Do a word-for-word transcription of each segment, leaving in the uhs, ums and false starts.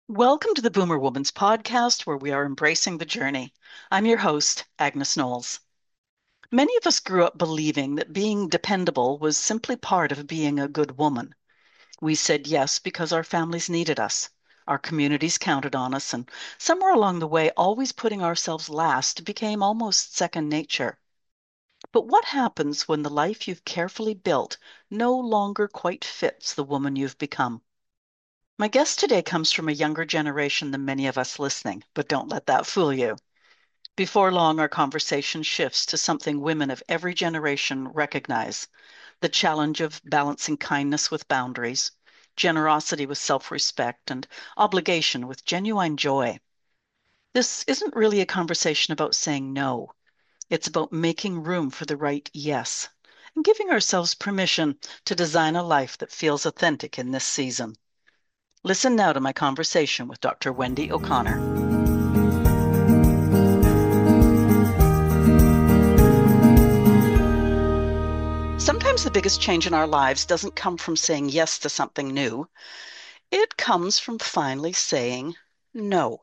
Welcome to the Boomer Woman's podcast, where we are embracing the journey. I'm your host, Agnes Knowles. Many of us grew up believing that being dependable was simply part of being a good woman. We said yes because our families needed us, our communities counted on us, and somewhere along the way, always putting ourselves last became almost second nature. But what happens when the life you've carefully built no longer quite fits the woman you've become? My guest today comes from a younger generation than many of us listening, but don't let that fool you. Before long, our conversation shifts to something women of every generation recognize: the challenge of balancing kindness with boundaries, generosity with self respect, and obligation with genuine joy. This isn't really a conversation about saying no, it's about making room for the right yes and giving ourselves permission to design a life that feels authentic in this season. Listen now to my conversation with Doctor Wendy O'Connor. Sometimes the biggest change in our lives doesn't come from saying yes to something new. It comes from finally saying no.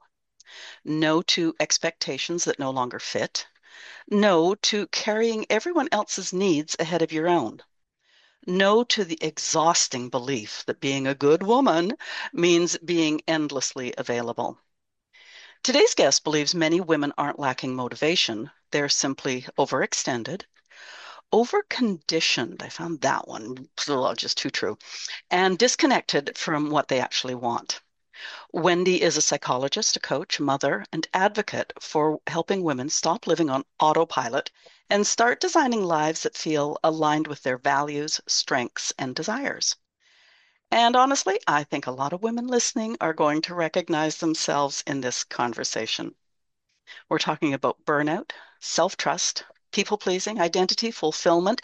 No to expectations that no longer fit. No to carrying everyone else's needs ahead of your own. No to the exhausting belief that being a good woman means being endlessly available. Today's guest believes many women aren't lacking motivation. They're simply overextended, overconditioned. I found that one just too true, and disconnected from what they actually want. Wendy is a psychologist, a coach, mother, and advocate for helping women stop living on autopilot and start designing lives that feel aligned with their values, strengths, and desires. And honestly, I think a lot of women listening are going to recognize themselves in this conversation. We're talking about burnout, self-trust, people-pleasing, identity, fulfillment,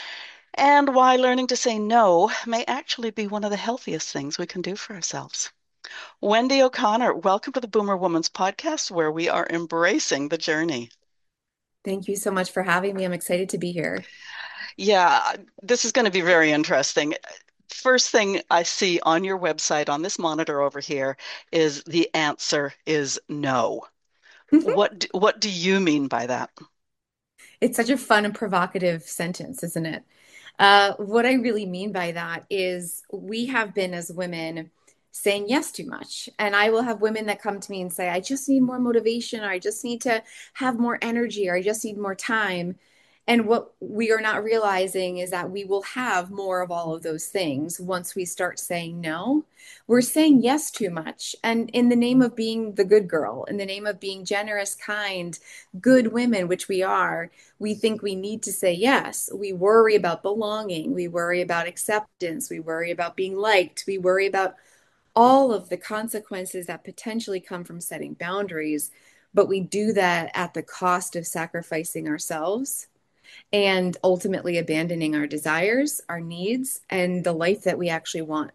and why learning to say no may actually be one of the healthiest things we can do for ourselves. Wendy O'Connor, welcome to the Boomer Woman's podcast, where we are embracing the journey. Thank you so much for having me. I'm excited to be here. Yeah, this is going to be very interesting. First thing I see on your website on this monitor over here is the answer is no. What do, what do you mean by that? It's such a fun and provocative sentence, isn't it? Uh, what I really mean by that is we have been as women saying yes too much. And I will have women that come to me and say, I just need more motivation, or I just need to have more energy, or I just need more time. And what we are not realizing is that we will have more of all of those things once we start saying no. We're saying yes too much. And in the name of being the good girl, in the name of being generous, kind, good women, which we are, we think we need to say yes. We worry about belonging. We worry about acceptance. We worry about being liked. We worry about all of the consequences that potentially come from setting boundaries. But we do that at the cost of sacrificing ourselves and ultimately abandoning our desires, our needs, and the life that we actually want.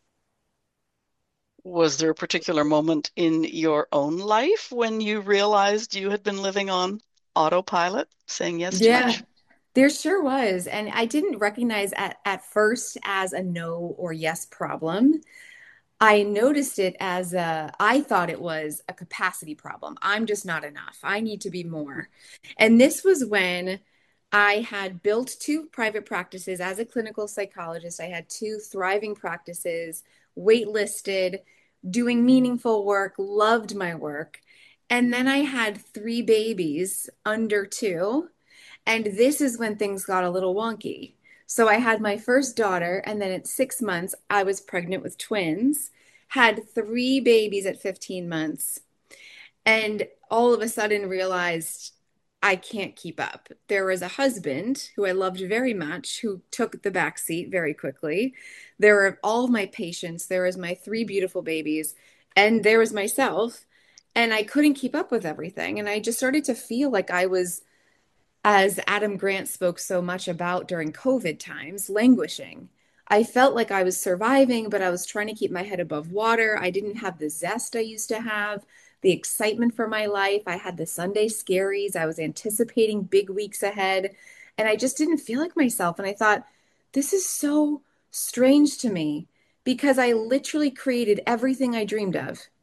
Was there a particular moment in your own life when you realized you had been living on autopilot, saying yes too Yeah, much? there sure was. And I didn't recognize at, at first as a no or yes problem. I noticed it as a, I thought it was a capacity problem. I'm just not enough. I need to be more. And this was when I had built two private practices as a clinical psychologist. I had two thriving practices, waitlisted, doing meaningful work, loved my work. And then I had three babies under two. And this is when things got a little wonky. So I had my first daughter, and then at six months, I was pregnant with twins, had three babies at fifteen months, and all of a sudden realized I can't keep up. There was a husband who I loved very much who took the back seat very quickly. There were all of my patients, there was my three beautiful babies, and there was myself. And I couldn't keep up with everything. And I just started to feel like I was, as Adam Grant spoke so much about during COVID times, languishing. I felt like I was surviving, but I was trying to keep my head above water. I didn't have the zest I used to have, the excitement for my life. I had the Sunday scaries. I was anticipating big weeks ahead, and I just didn't feel like myself. And I thought, this is so strange to me because I literally created everything I dreamed of.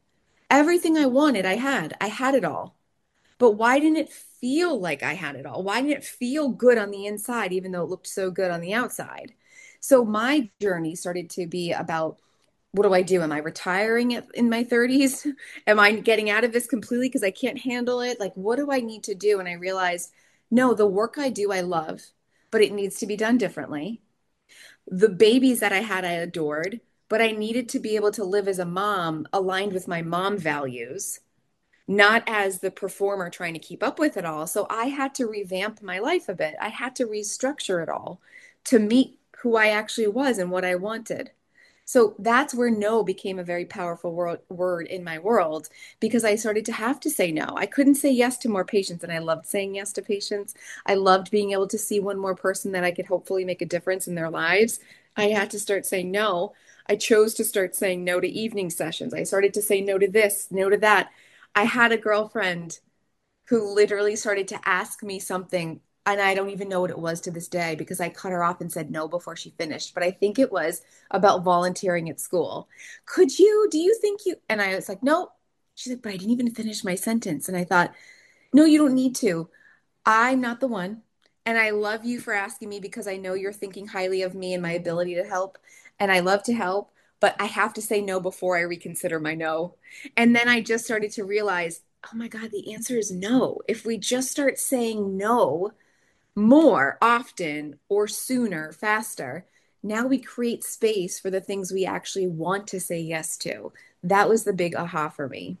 Everything I wanted, I had. I had it all. But why didn't it feel like I had it all? Why didn't it feel good on the inside, even though it looked so good on the outside? So my journey started to be about, what do I do? Am I retiring at, in my thirties? Am I getting out of this completely because I can't handle it? Like, what do I need to do? And I realized, no, the work I do, I love, but it needs to be done differently. The babies that I had, I adored, but I needed to be able to live as a mom aligned with my mom values, not as the performer trying to keep up with it all. So I had to revamp my life a bit. I had to restructure it all to meet who I actually was and what I wanted. So that's where no became a very powerful word, word in my world because I started to have to say no. I couldn't say yes to more patients, and I loved saying yes to patients. I loved being able to see one more person that I could hopefully make a difference in their lives. I had to start saying no. I chose to start saying no to evening sessions. I started to say no to this, no to that. I had a girlfriend who literally started to ask me something, and I don't even know what it was to this day because I cut her off and said no before she finished. But I think it was about volunteering at school. Could you, do you think you, and I was like, no. She's like, but I didn't even finish my sentence. And I thought, no, you don't need to. I'm not the one. And I love you for asking me because I know you're thinking highly of me and my ability to help. And I love to help, but I have to say no before I reconsider my no. And then I just started to realize, oh my God, the answer is no. If we just start saying no more often or sooner, faster, now we create space for the things we actually want to say yes to. That was the big aha for me.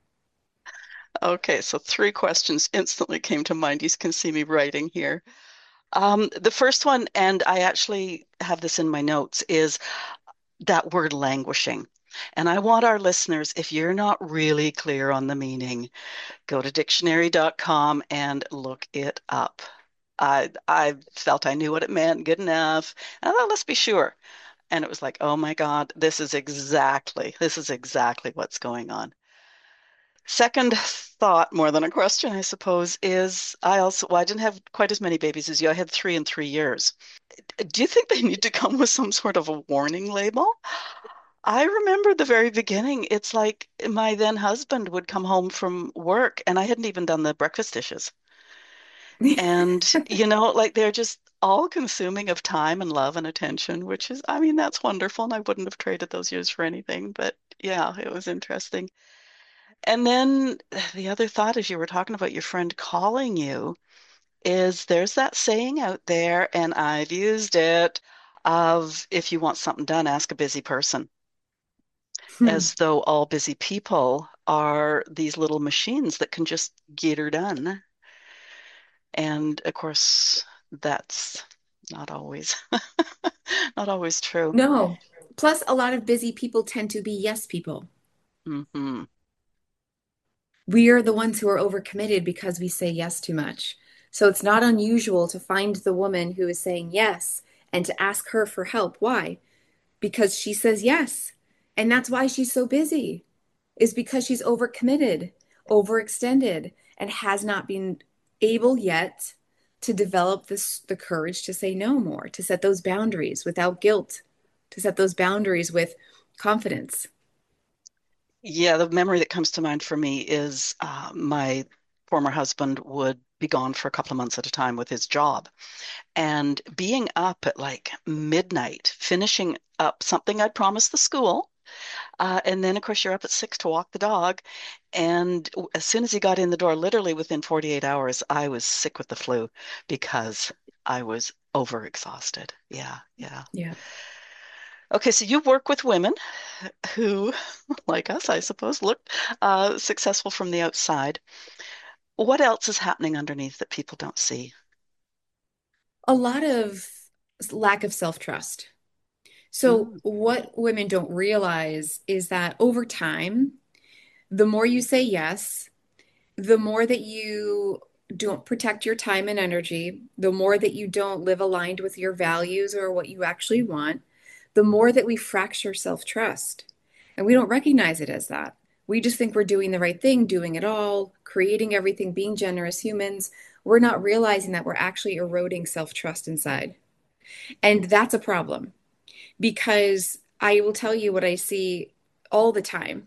Okay, so three questions instantly came to mind. You can see me writing here. Um, the first one, and I actually have this in my notes, is that word languishing. And I want our listeners, if you're not really clear on the meaning, go to dictionary dot com and look it up. I I felt I knew what it meant, good enough. And I thought, let's be sure. And it was like, oh my God, this is exactly, this is exactly what's going on. Second thought, more than a question, I suppose, is I also, well, I didn't have quite as many babies as you. I had three in three years. Do you think they need to come with some sort of a warning label? I remember the very beginning. It's like my then husband would come home from work and I hadn't even done the breakfast dishes. And, you know, like they're just all consuming of time and love and attention, which is, I mean, that's wonderful. And I wouldn't have traded those years for anything. But yeah, it was interesting. And then the other thought, as you were talking about your friend calling you, is there's that saying out there, and I've used it, of if you want something done, ask a busy person, as though all busy people are these little machines that can just get her done. And of course, that's not always not always true. No. Plus, a lot of busy people tend to be yes people. Hmm. We are the ones who are overcommitted because we say yes too much. So it's not unusual to find the woman who is saying yes and to ask her for help. Why? Because she says yes. And that's why she's so busy, is because she's overcommitted, overextended, and has not been able yet to develop this the courage to say no more, to set those boundaries without guilt, to set those boundaries with confidence. Yeah, the memory that comes to mind for me is uh, my former husband would be gone for a couple of months at a time with his job. And being up at like midnight, finishing up something I'd promised the school. Uh, and then, of course, you're up at six to walk the dog. And as soon as he got in the door, literally within forty-eight hours, I was sick with the flu because I was overexhausted. Yeah, yeah. Yeah. Okay, so you work with women who, like us, I suppose, look uh, successful from the outside. What else is happening underneath that people don't see? A lot of lack of self-trust. So, Mm. what women don't realize is that over time, the more you say yes, the more that you don't protect your time and energy, the more that you don't live aligned with your values or what you actually want, the more that we fracture self trust. And we don't recognize it as that. We just think we're doing the right thing, doing it all, creating everything, being generous humans. We're not realizing that we're actually eroding self trust inside. And that's a problem because I will tell you what I see all the time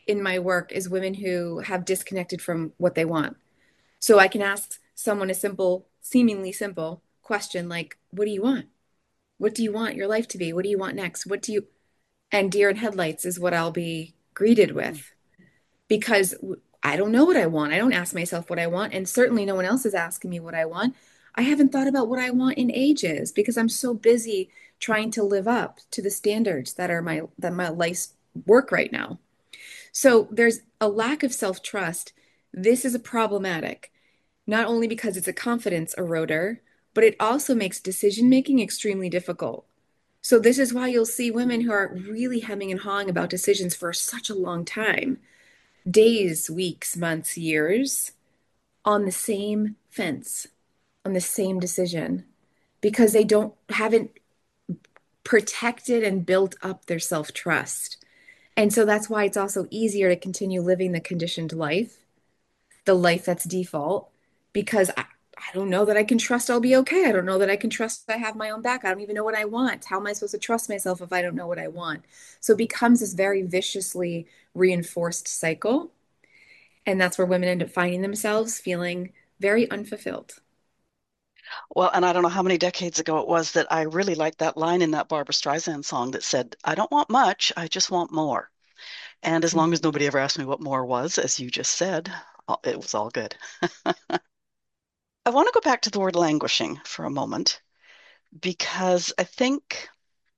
in my work is women who have disconnected from what they want. So I can ask someone a simple, seemingly simple question like, what do you want? What do you want your life to be? What do you want next? What do you, and deer in headlights is what I'll be greeted with because I don't know what I want. I don't ask myself what I want. And certainly no one else is asking me what I want. I haven't thought about what I want in ages because I'm so busy trying to live up to the standards that are my that my life's work right now. So there's a lack of self-trust. This is a problematic, not only because it's a confidence eroder, but it also makes decision making extremely difficult. So this is why you'll see women who are really hemming and hawing about decisions for such a long time, days, weeks, months, years, on the same fence, on the same decision, because they don't haven't protected and built up their self-trust. And so that's why it's also easier to continue living the conditioned life, the life that's default, because I, I don't know that I can trust I'll be okay. I don't know that I can trust I have my own back. I don't even know what I want. How am I supposed to trust myself if I don't know what I want? So it becomes this very viciously reinforced cycle. And that's where women end up finding themselves feeling very unfulfilled. Well, and I don't know how many decades ago it was that I really liked that line in that Barbara Streisand song that said, I don't want much, I just want more. And as long as nobody ever asked me what more was, as you just said, it was all good. I want to go back to the word languishing for a moment because I think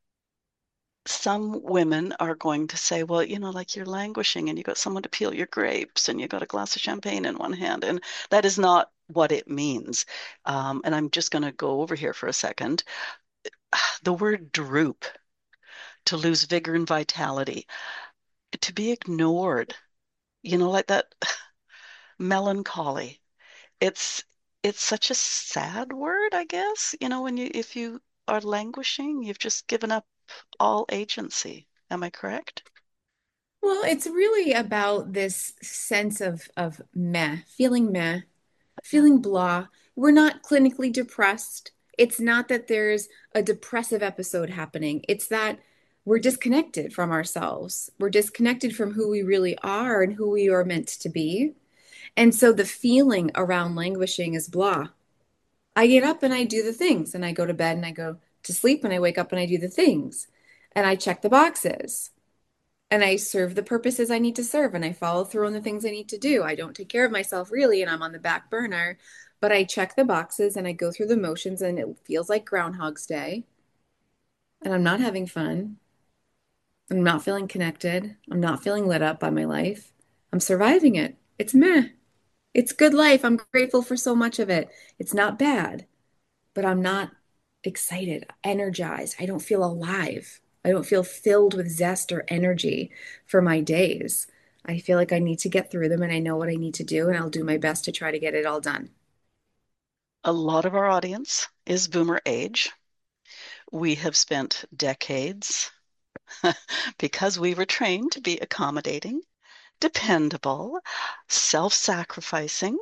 some women are going to say, well, you know, like you're languishing and you got someone to peel your grapes and you got a glass of champagne in one hand. And that is not what it means. Um, and I'm just going to go over here for a second. The word droop, to lose vigor and vitality, to be ignored, you know, like that melancholy. It's it's such a sad word, I guess. You know, when you if you are languishing, you've just given up all agency. Am I correct? Well, it's really about this sense of of meh, feeling meh, Yeah. feeling blah. We're not clinically depressed. It's not that there's a depressive episode happening. It's that we're disconnected from ourselves. We're disconnected from who we really are and who we are meant to be. And so the feeling around languishing is blah. I get up and I do the things, and I go to bed and I go to sleep and I wake up and I do the things, and I check the boxes and I serve the purposes I need to serve and I follow through on the things I need to do. I don't take care of myself really and I'm on the back burner, but I check the boxes and I go through the motions and it feels like Groundhog's Day and I'm not having fun. I'm not feeling connected. I'm not feeling lit up by my life. I'm surviving it. It's meh. It's good life. I'm grateful for so much of it. It's not bad, but I'm not excited, energized. I don't feel alive. I don't feel filled with zest or energy for my days. I feel like I need to get through them and I know what I need to do, and I'll do my best to try to get it all done. A lot of our audience is boomer age. We have spent decades because we were trained to be accommodating, dependable, self-sacrificing.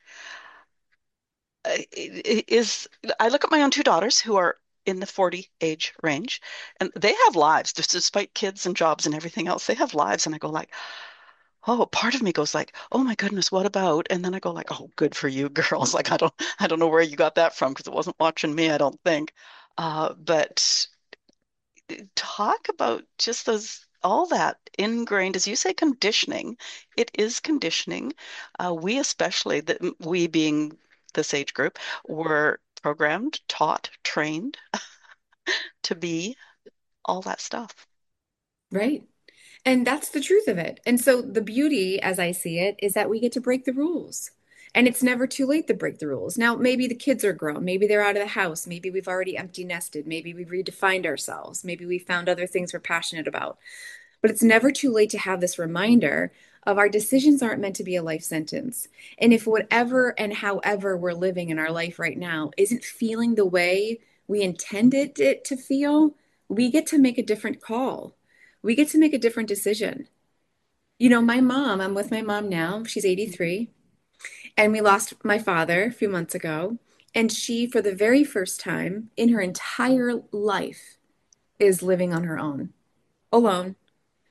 Uh, Is I look at my own two daughters who are in the forty age range, and they have lives, just despite kids and jobs and everything else. They have lives, and I go like, oh, part of me goes like, oh my goodness, what about? And then I go like, oh, good for you, girls. Like I don't, I don't know where you got that from because it wasn't watching me, I don't think. Uh, but talk about just those all that ingrained, as you say, conditioning. It is conditioning. Uh, we especially, that we being this age group, were programmed, taught, trained to be all that stuff. Right. And that's the truth of it. And so the beauty, as I see it, is that we get to break the rules. And it's never too late to break the rules. Now, maybe the kids are grown. Maybe they're out of the house. Maybe we've already empty nested. Maybe we've redefined ourselves. Maybe we found other things we're passionate about. But it's never too late to have this reminder of our decisions aren't meant to be a life sentence. And if whatever and however we're living in our life right now isn't feeling the way we intended it to feel, we get to make a different call. We get to make a different decision. You know, my mom, I'm with my mom now. She's eighty-three, and we lost my father a few months ago. And she, for the very first time in her entire life, is living on her own, alone.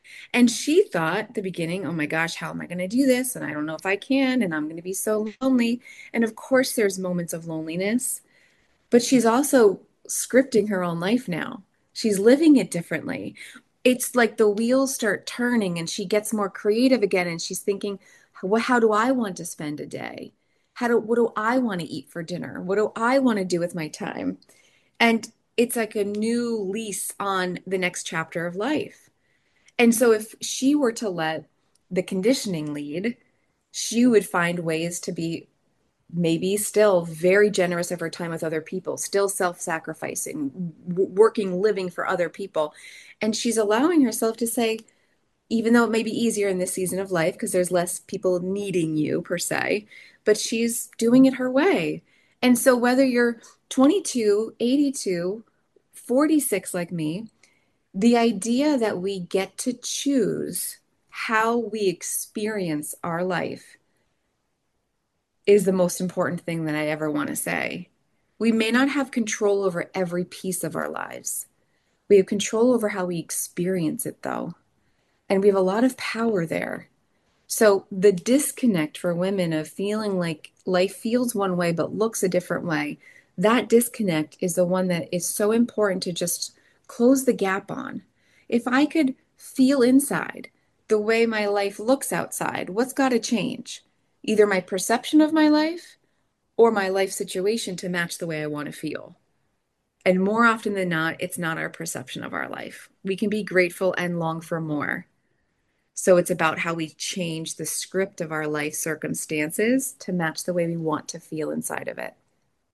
And she thought at the beginning, oh my gosh, how am I going to do this? And I don't know if I can, and I'm going to be so lonely. And of course, there's moments of loneliness, but she's also scripting her own life now. She's living it differently. It's like the wheels start turning and she gets more creative again and she's thinking, well, how do I want to spend a day? How do what do I want to eat for dinner? What do I want to do with my time? And it's like a new lease on the next chapter of life. And so if she were to let the conditioning lead, she would find ways to be maybe still very generous of her time with other people, still self-sacrificing, w- working, living for other people. And she's allowing herself to say, even though it may be easier in this season of life because there's less people needing you per se, but she's doing it her way. And so whether you're twenty-two, eighty-two, forty-six like me, the idea that we get to choose how we experience our life is the most important thing that I ever want to say. We may not have control over every piece of our lives. We have control over how we experience it, though. And we have a lot of power there. So the disconnect for women of feeling like life feels one way but looks a different way, that disconnect is the one that is so important to just close the gap on. If I could feel inside the way my life looks outside, what's got to change? Either my perception of my life or my life situation to match the way I want to feel. And more often than not, it's not our perception of our life. We can be grateful and long for more. So it's about how we change the script of our life circumstances to match the way we want to feel inside of it.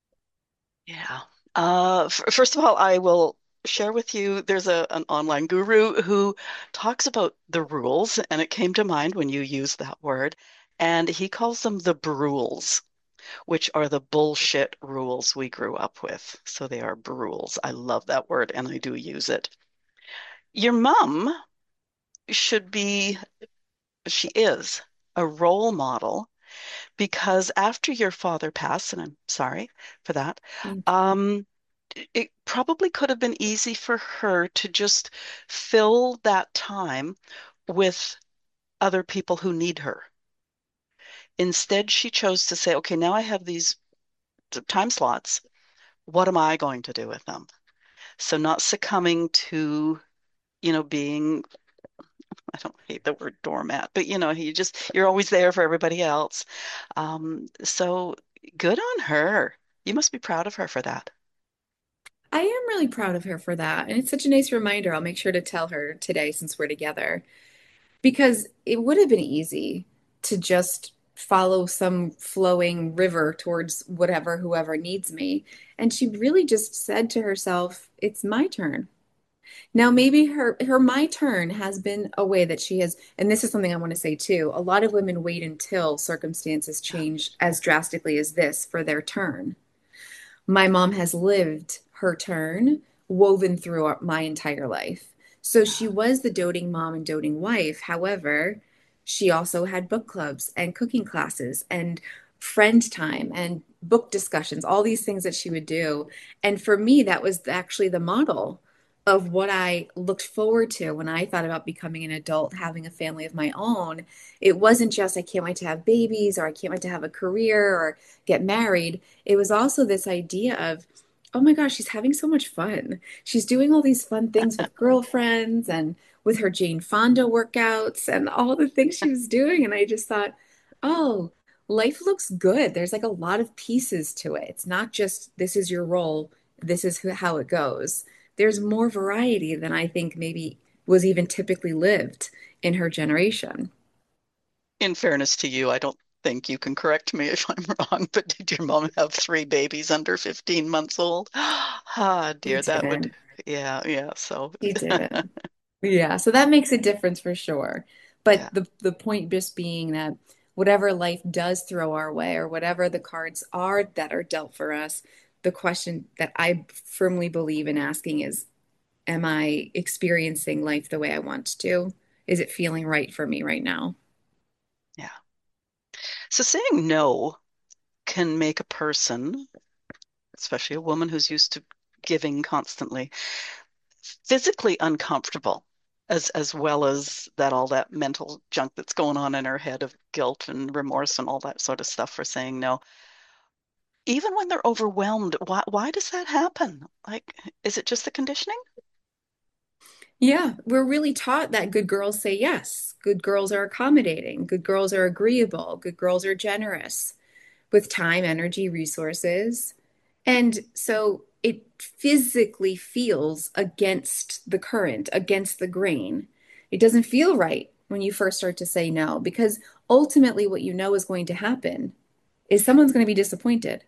Yeah. Uh, f first of all, I will share with you, there's a an online guru who talks about the rules, and it came to mind when you used that word, and he calls them the brules, which are the bullshit rules we grew up with. So they are brules. I love that word, and I do use it. Your mom should be, she is a role model because after your father passed, and I'm sorry for that, Thank you. um, it probably could have been easy for her to just fill that time with other people who need her. Instead, she chose to say, okay, now I have these time slots. What am I going to do with them? So not succumbing to, you know, being, I don't hate the word doormat, but you know, you just, you're always there for everybody else. Um, so good on her. You must be proud of her for that. I am really proud of her for that. And it's such a nice reminder. I'll make sure to tell her today since we're together, because it would have been easy to just follow some flowing river towards whatever, whoever needs me. And she really just said to herself, it's my turn. Now, maybe her her my turn has been a way that she has, and this is something I want to say too. A lot of women wait until circumstances change as drastically as this for their turn. My mom has lived her turn woven through my entire life. So she was the doting mom and doting wife. However, she also had book clubs and cooking classes and friend time and book discussions, all these things that she would do. And for me, that was actually the model of what I looked forward to when I thought about becoming an adult, having a family of my own. It wasn't just, I can't wait to have babies or I can't wait to have a career or get married. It was also this idea of, oh my gosh, she's having so much fun. She's doing all these fun things with girlfriends and with her Jane Fonda workouts and all the things she was doing. And I just thought, oh, life looks good. There's like a lot of pieces to it. It's not just this is your role, this is how it goes. There's more variety than I think maybe was even typically lived in her generation. In fairness to you, I don't think you can correct me if I'm wrong, but did your mom have three babies under fifteen months old? Ah, He dear, that would, didn't. yeah, yeah. So, He didn't. Yeah, so that makes a difference for sure. But yeah, the the point just being that whatever life does throw our way or whatever the cards are that are dealt for us, the question that I firmly believe in asking is, am I experiencing life the way I want to? Is it feeling right for me right now? yeah. So saying no can make a person, especially a woman who's used to giving constantly, physically uncomfortable. as as well as that all that mental junk that's going on in our head of guilt and remorse and all that sort of stuff for saying no. Even when they're overwhelmed, why why does that happen? Like, is it just the conditioning? Yeah, we're really taught that good girls say yes. Good girls are accommodating. Good girls are agreeable. Good girls are generous with time, energy, resources. And so it physically feels against the current, against the grain. It doesn't feel right when you first start to say no, because ultimately what you know is going to happen is someone's going to be disappointed.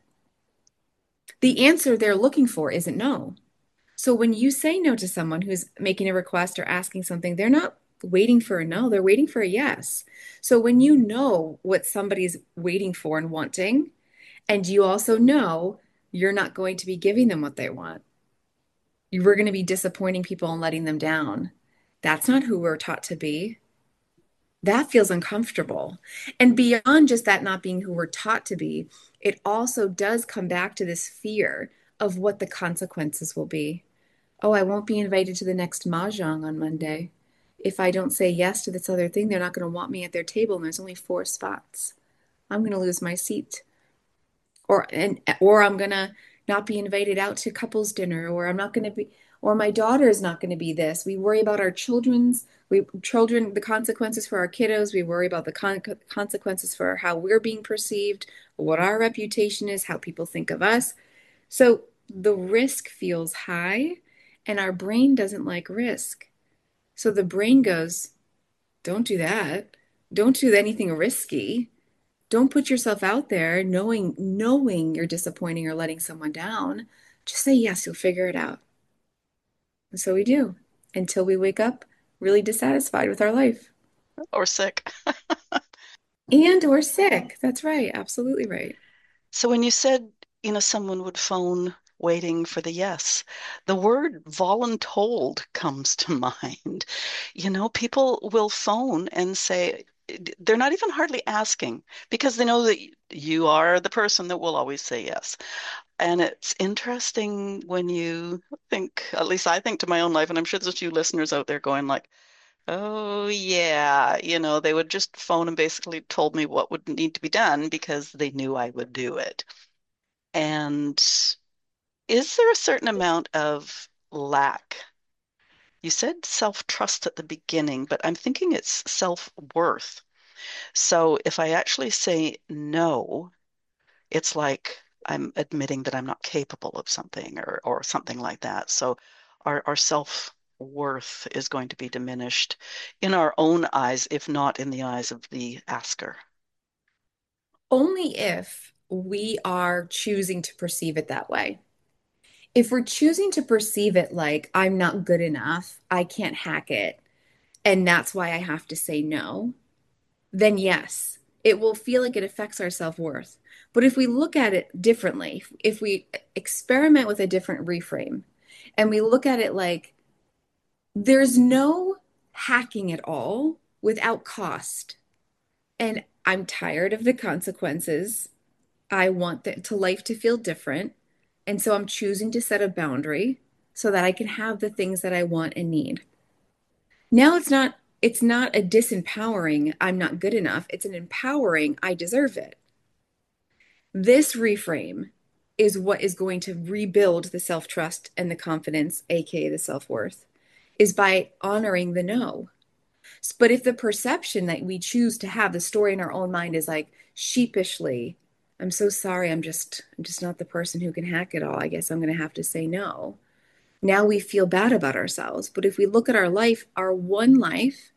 The answer they're looking for isn't no. So when you say no to someone who's making a request or asking something, they're not waiting for a no, they're waiting for a yes. So when you know what somebody's waiting for and wanting, and you also know you're not going to be giving them what they want, you were going to be disappointing people and letting them down. That's not who we're taught to be. That feels uncomfortable. And beyond just that not being who we're taught to be, it also does come back to this fear of what the consequences will be. Oh, I won't be invited to the next mahjong on Monday. If I don't say yes to this other thing, they're not going to want me at their table, and there's only four spots. I'm going to lose my seat. Or and or I'm going to not be invited out to couples dinner, or I'm not going to be, or my daughter is not going to be this. We worry about our children's, we children, the consequences for our kiddos. We worry about the con consequences for how we're being perceived, what our reputation is, how people think of us. So the risk feels high, and our brain doesn't like risk. So the brain goes, don't do that. Don't do anything risky. Don't put yourself out there knowing knowing you're disappointing or letting someone down. Just say yes, you'll figure it out. And so we do until we wake up really dissatisfied with our life. Or sick? And we're sick. That's right. Absolutely right. So when you said, you know, someone would phone waiting for the yes, the word voluntold comes to mind. You know, people will phone and say, they're not even hardly asking because they know that you are the person that will always say yes. And it's interesting when you think, at least I think to my own life, and I'm sure there's a few listeners out there going like, oh yeah, you know, they would just phone and basically told me what would need to be done because they knew I would do it. And is there a certain amount of lack? You said self-trust at the beginning, but I'm thinking it's self-worth. So if I actually say no, it's like I'm admitting that I'm not capable of something or or something like that. So our our self-worth is going to be diminished in our own eyes, if not in the eyes of the asker. Only if we are choosing to perceive it that way. If we're choosing to perceive it like I'm not good enough, I can't hack it, and that's why I have to say no, then yes, it will feel like it affects our self-worth. But if we look at it differently, if we experiment with a different reframe and we look at it like there's no hacking at all without cost, and I'm tired of the consequences. I want the, to life to feel different. And so I'm choosing to set a boundary so that I can have the things that I want and need. Now it's not it's not a disempowering I'm not good enough. It's an empowering I deserve it. This reframe is what is going to rebuild the self-trust and the confidence, aka the self-worth, is by honoring the no. But if the perception that we choose to have, the story in our own mind is like sheepishly, I'm so sorry, I'm just I'm just not the person who can hack it all. I guess I'm going to have to say no. Now we feel bad about ourselves. But if we look at our life, our one life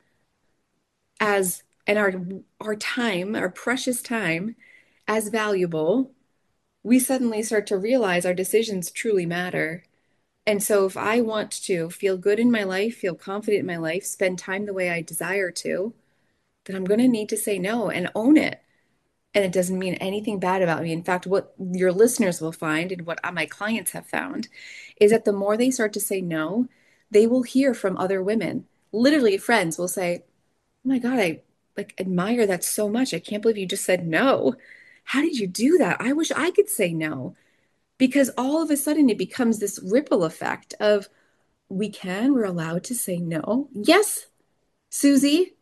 as and our our time, our precious time as valuable, we suddenly start to realize our decisions truly matter. And so if I want to feel good in my life, feel confident in my life, spend time the way I desire to, then I'm going to need to say no and own it. And it doesn't mean anything bad about me. In fact, what your listeners will find and what my clients have found is that the more they start to say no, they will hear from other women. Literally, friends will say, "Oh my God, I like admire that so much. I can't believe you just said no. How did you do that? I wish I could say no." Because all of a sudden it becomes this ripple effect of we can, we're allowed to say no. Yes, Susie,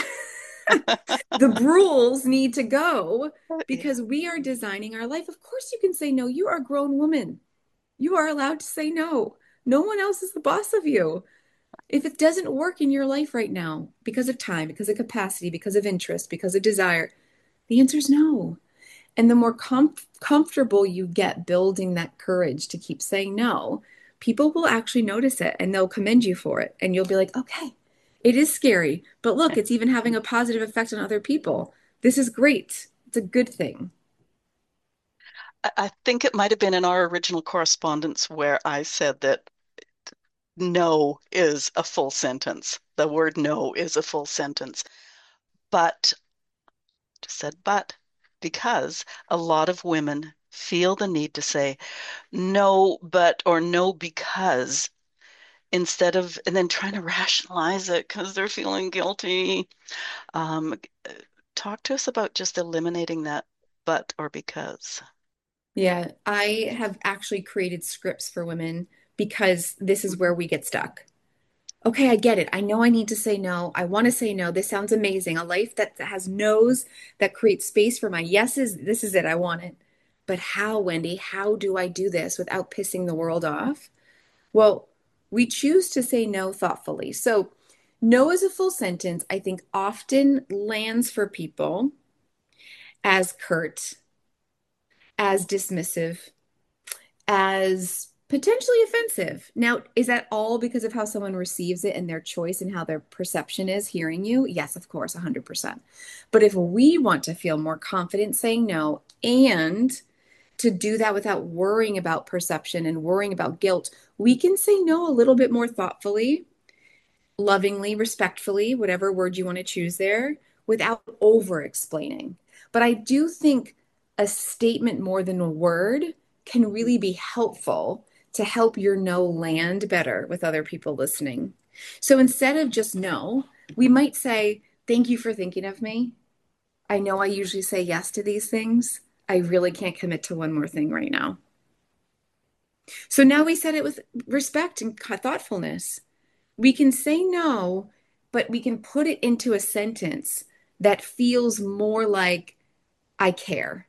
the rules need to go Yeah. because we are designing our life. Of course, you can say no. You are a grown woman. You are allowed to say no. No one else is the boss of you. If it doesn't work in your life right now because of time, because of capacity, because of interest, because of desire, the answer is no. And the more com comfortable you get building that courage to keep saying no, people will actually notice it and they'll commend you for it. And you'll be like, okay, it is scary, but look, it's even having a positive effect on other people. This is great. It's a good thing. I, I think it might have been in our original correspondence where I said that no is a full sentence. The word no is a full sentence. But, just said but, because a lot of women feel the need to say no, but, or no, because, instead of, and then trying to rationalize it because they're feeling guilty. Um, Talk to us about just eliminating that but or because. Yeah, I have actually created scripts for women because this is where Mhm. we get stuck. Okay, I get it. I know I need to say no. I want to say no. This sounds amazing. A life that has no's, that creates space for my yeses. This is it. I want it. But how, Wendy? How do I do this without pissing the world off? Well, we choose to say no thoughtfully. So, no is a full sentence, I think often lands for people as curt, as dismissive, as potentially offensive. Now, is that all because of how someone receives it and their choice and how their perception is hearing you? Yes, of course, one hundred percent. But if we want to feel more confident saying no and to do that without worrying about perception and worrying about guilt, we can say no a little bit more thoughtfully, lovingly, respectfully, whatever word you want to choose there, without over explaining. But I do think a statement more than a word can really be helpful to help your no land better with other people listening. So instead of just no, we might say, thank you for thinking of me. I know I usually say yes to these things. I really can't commit to one more thing right now. So now we said it with respect and thoughtfulness. We can say no, but we can put it into a sentence that feels more like I care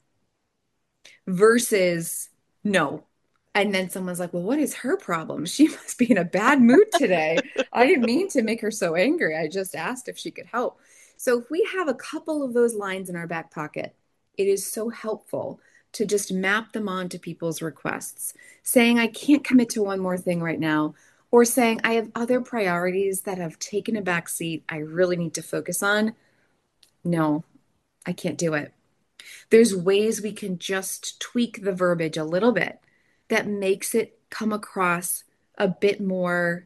versus no. And then someone's like, well, what is her problem? She must be in a bad mood today. I didn't mean to make her so angry. I just asked if she could help. So if we have a couple of those lines in our back pocket, it is so helpful to just map them onto people's requests, saying, I can't commit to one more thing right now, or saying, I have other priorities that have taken a back seat. I really need to focus on. No, I can't do it. There's ways we can just tweak the verbiage a little bit that makes it come across a bit more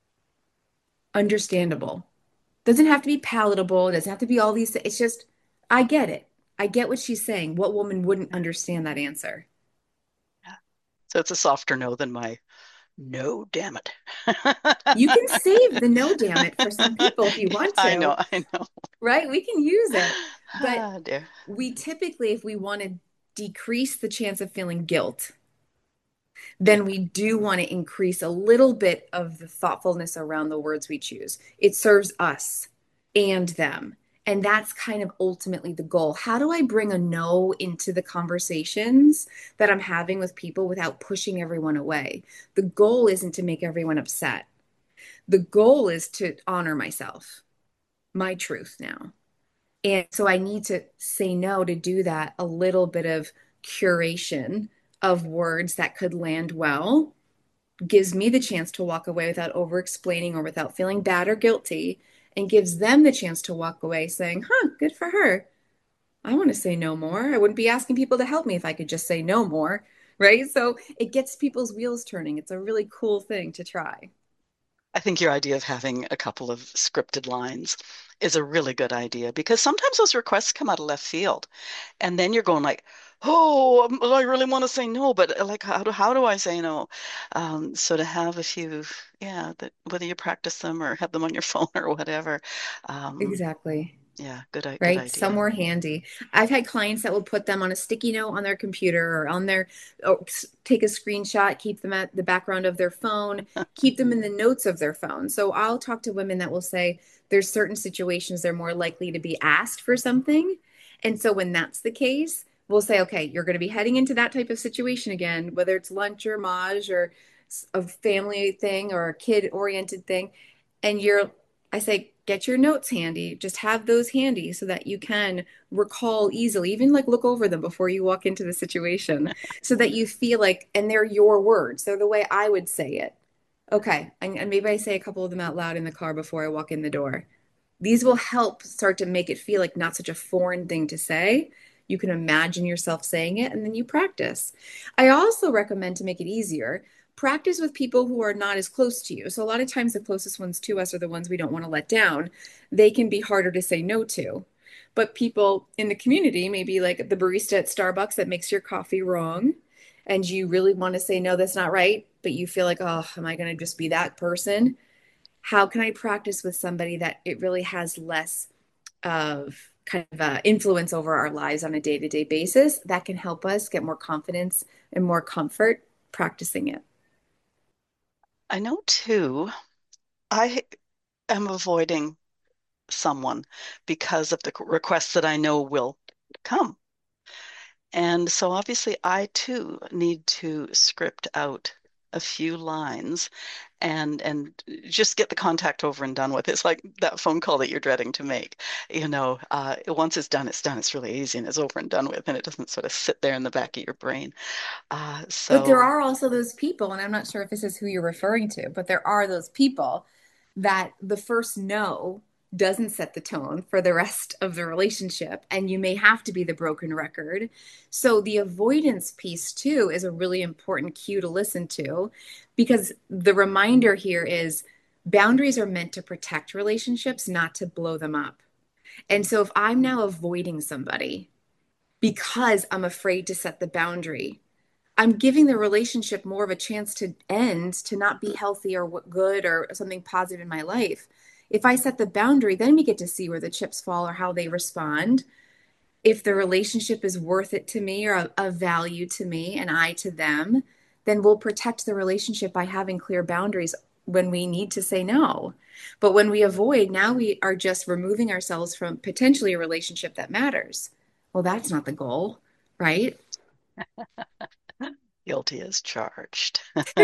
understandable. Doesn't have to be palatable, doesn't have to be all these. It's just, I get it. I get what she's saying. What woman wouldn't understand that answer? Yeah. So it's a softer no than my no, damn it. You can save the no, damn it, for some people if you want I know, to, I know. right? We can use it. But Ah, dear. we typically, if we want to decrease the chance of feeling guilt, then Yeah. we do want to increase a little bit of the thoughtfulness around the words we choose. It serves us and them. And that's kind of ultimately the goal. How do I bring a no into the conversations that I'm having with people without pushing everyone away? The goal isn't to make everyone upset. The goal is to honor myself, my truth now. And so I need to say no to do that, a little bit of curation of words that could land well gives me the chance to walk away without over explaining or without feeling bad or guilty, and gives them the chance to walk away saying, huh, good for her. I want to say no more. I wouldn't be asking people to help me if I could just say no more. Right. So it gets people's wheels turning. It's a really cool thing to try. I think your idea of having a couple of scripted lines is a really good idea because sometimes those requests come out of left field. And then you're going like, oh, um, I really want to say no, but uh, like, how do, how do I say no? Um, so to have a few, yeah, that whether you practice them or have them on your phone or whatever, um, Exactly. Yeah, good, i- good right? idea. Somewhere handy. I've had clients that will put them on a sticky note on their computer or on their, or take a screenshot, keep them at the background of their phone, keep them in the notes of their phone. So I'll talk to women that will say there's certain situations they're more likely to be asked for something. And so when that's the case, we'll say, okay, you're going to be heading into that type of situation again, whether it's lunch or maj or a family thing or a kid oriented thing. And you're I say, get your notes handy. Just have those handy so that you can recall easily, even like look over them before you walk into the situation, so that you feel like, and they're your words. They're the way I would say it. Okay. And, and maybe I say a couple of them out loud in the car before I walk in the door. These will help start to make it feel like not such a foreign thing to say. You can imagine yourself saying it and then you practice. I also recommend to make it easier, practice with people who are not as close to you. So, a lot of times, the closest ones to us are the ones we don't want to let down. They can be harder to say no to. But people in the community, maybe like the barista at Starbucks that makes your coffee wrong, and you really want to say, no, that's not right, but you feel like, oh, am I going to just be that person? How can I practice with somebody that it really has less of kind of uh, influence over our lives on a day to day basis that can help us get more confidence and more comfort practicing it? I know too, I am avoiding someone because of the requests that I know will come. And so obviously I too need to script out a few lines and and just get the contact over and done with. It's like that phone call that you're dreading to make. You know, uh, once it's done, it's done. It's really easy and it's over and done with, and it doesn't sort of sit there in the back of your brain. Uh, But there so are also those people, and I'm not sure if this is who you're referring to, but there are those people that the first no doesn't set the tone for the rest of the relationship, and you may have to be the broken record. So the avoidance piece, too, is a really important cue to listen to because the reminder here is boundaries are meant to protect relationships, not to blow them up. And so if I'm now avoiding somebody because I'm afraid to set the boundary, I'm giving the relationship more of a chance to end, to not be healthy or good or something positive in my life. If I set the boundary, then we get to see where the chips fall or how they respond. If the relationship is worth it to me or of value to me and I to them, then we'll protect the relationship by having clear boundaries when we need to say no. But when we avoid, now we are just removing ourselves from potentially a relationship that matters. Well, that's not the goal, right? guilty as charged.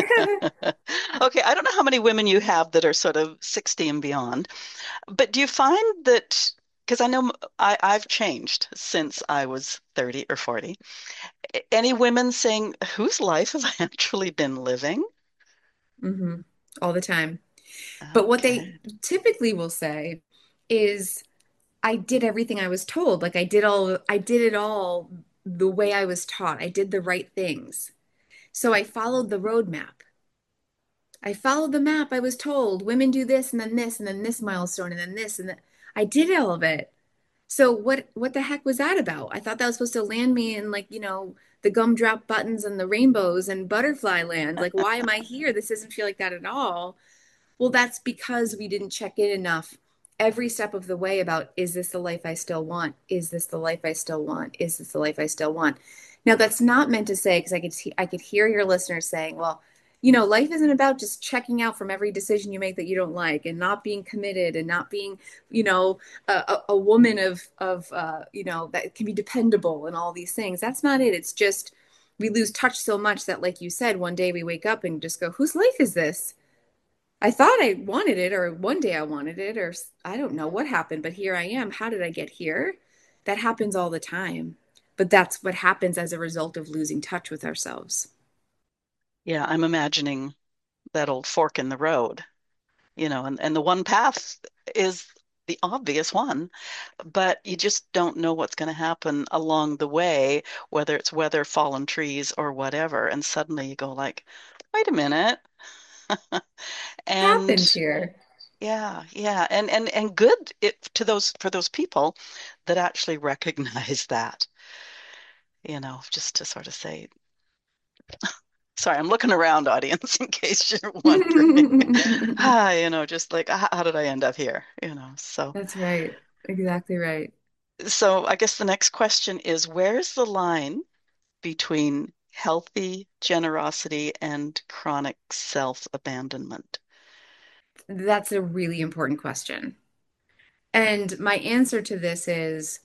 Okay, I don't know how many women you have that are sort of sixty and beyond, but do you find that, because I know I, I've changed since I was thirty or forty, any women saying, whose life have I actually been living? hmm All the time. But what they Okay. typically will say is, I did everything I was told. Like I did all, I did it all the way I was taught. I did the right things. So I followed the roadmap. I followed the map. I was told women do this and then this and then this milestone and then this and that. I did all of it. So what what the heck was that about? I thought that was supposed to land me in like, you know, the gumdrop buttons and the rainbows and butterfly land. Like, why am I here? This doesn't feel like that at all. Well, that's because we didn't check in enough every step of the way about, is this the life I still want? Is this the life I still want? Is this the life I still want? Now, that's not meant to say, because I could I could hear your listeners saying, well, you know, life isn't about just checking out from every decision you make that you don't like and not being committed and not being, you know, a, a woman of of uh, you know, that can be dependable and all these things. That's not it. It's just we lose touch so much that, like you said, one day we wake up and just go, whose life is this? I thought I wanted it, or one day I wanted it, or I don't know what happened, but here I am. How did I get here? That happens all the time. But that's what happens as a result of losing touch with ourselves. Yeah, I'm imagining that old fork in the road, you know, and, and the one path is the obvious one, but you just don't know what's going to happen along the way, whether it's weather, fallen trees, or whatever. And suddenly you go like, wait a minute. Happened And here. yeah, yeah. And and and good it to those for those people that actually recognize that, you know, just to sort of say, sorry, I'm looking around, audience, in case you're wondering. Ah, you know, just like how, how did I end up here? You know, so That's right. Exactly right. So I guess the next question is, where's the line between healthy generosity and chronic self-abandonment? That's a really important question. And my answer to this is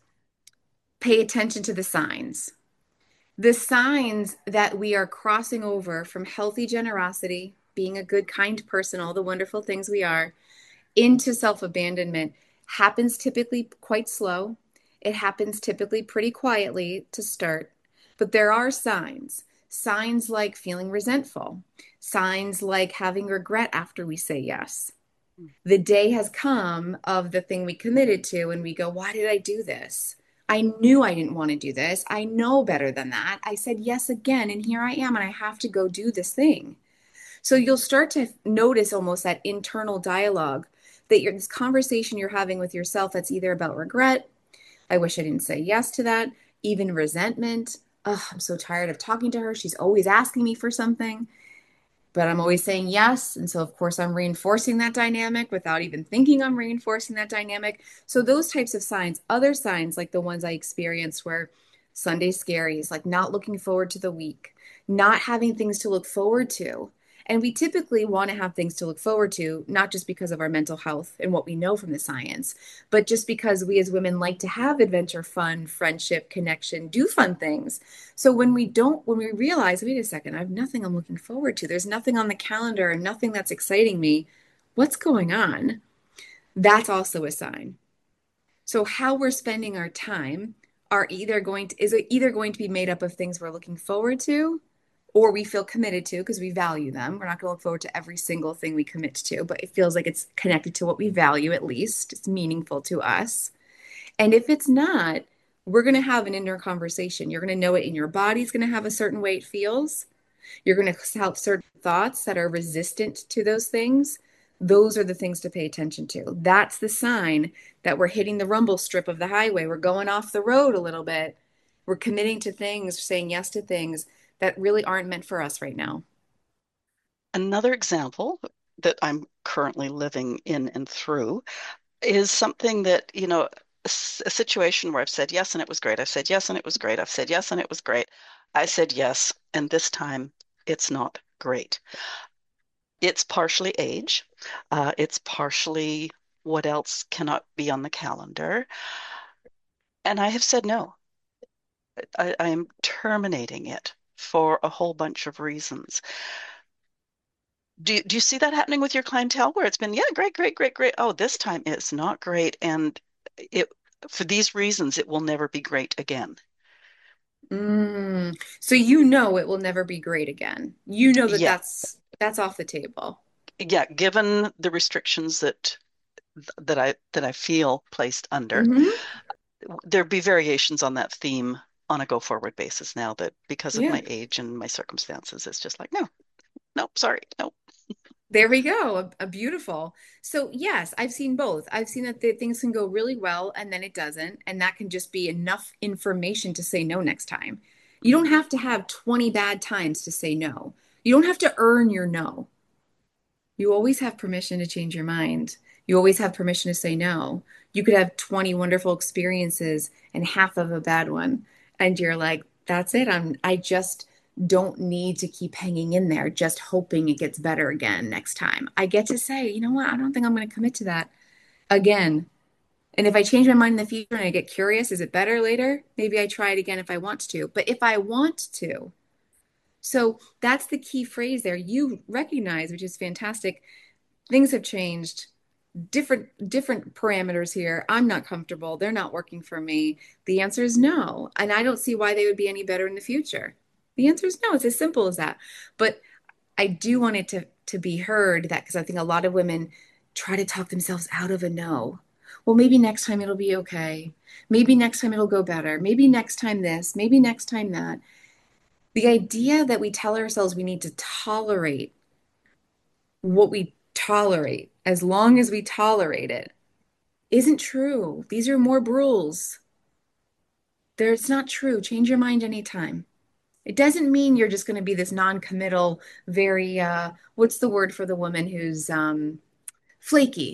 pay attention to the signs. The signs that we are crossing over from healthy generosity, being a good, kind person, all the wonderful things we are, into self abandonment happens typically quite slow. It happens typically pretty quietly to start, but there are signs. Signs like feeling resentful, signs like having regret after we say yes. The day has come of the thing we committed to, and we go, why did I do this? I knew I didn't want to do this. I know better than that. I said yes again, and here I am, and I have to go do this thing. So you'll start to notice almost that internal dialogue that you're this conversation you're having with yourself that's either about regret, I wish I didn't say yes to that, even resentment. Oh, I'm so tired of talking to her. She's always asking me for something, but I'm always saying yes. And so, of course, I'm reinforcing that dynamic without even thinking I'm reinforcing that dynamic. So, those types of signs, other signs like the ones I experienced where Sunday scaries, like not looking forward to the week, not having things to look forward to. And we typically want to have things to look forward to, not just because of our mental health and what we know from the science, but just because we as women like to have adventure, fun, friendship, connection, do fun things. So when we don't, when we realize, wait a second, I have nothing I'm looking forward to, there's nothing on the calendar and nothing that's exciting me, what's going on? That's also a sign. So how we're spending our time are either going to, is it either going to be made up of things we're looking forward to or we feel committed to because we value them. We're not going to look forward to every single thing we commit to, but it feels like it's connected to what we value at least. It's meaningful to us. And if it's not, we're going to have an inner conversation. You're going to know it in your body. It's going to have a certain way it feels. You're going to have certain thoughts that are resistant to those things. Those are the things to pay attention to. That's the sign that we're hitting the rumble strip of the highway. We're going off the road a little bit. We're committing to things, saying yes to things that really aren't meant for us right now. Another example that I'm currently living in and through is something that, you know, a situation where I've said yes and it was great. I've said yes and it was great. I've said yes and it was great. I said yes, and this time it's not great. It's partially age. Uh, it's partially what else cannot be on the calendar. And I have said no. I, I am terminating it for a whole bunch of reasons. Do you, do you see that happening with your clientele where it's been, yeah, great, great, great, great. Oh, this time it's not great. And it, for these reasons, it will never be great again. Mm. So you know it will never be great again. You know that Yeah. that's that's off the table. Yeah. Given the restrictions that that I that I feel placed under, Hmm. there'd be variations on that theme on a go forward basis now that because of Yeah. my age and my circumstances, it's just like, no, no, sorry, no. There we go. A, a beautiful. So yes, I've seen both. I've seen that the, things can go really well and then it doesn't, and that can just be enough information to say no next time. You don't Mhm. have to have twenty bad times to say no. You don't have to earn your no. You always have permission to change your mind. You always have permission to say no. You could have twenty wonderful experiences and half of a bad one. And you're like, that's it. I'm I just don't need to keep hanging in there, just hoping it gets better again next time. I get to say, you know what? I don't think I'm going to commit to that again. And if I change my mind in the future and I get curious, is it better later? Maybe I try it again if I want to. But if I want to, so that's the key phrase there. You recognize, which is fantastic, things have changed, different different parameters here. I'm not comfortable, they're not working for me. The answer is no, and I don't see why they would be any better in the future. The answer is no. It's as simple as that. But I do want it to to be heard, that because I think a lot of women try to talk themselves out of a no. Well, maybe next time it'll be okay, maybe next time it'll go better, maybe next time this, maybe next time that. The idea that we tell ourselves we need to tolerate what we tolerate as long as we tolerate it isn't true. These are more rules. There, it's not true. Change your mind anytime. It doesn't mean you're just going to be this non-committal, very uh, what's the word for the woman who's um, flaky?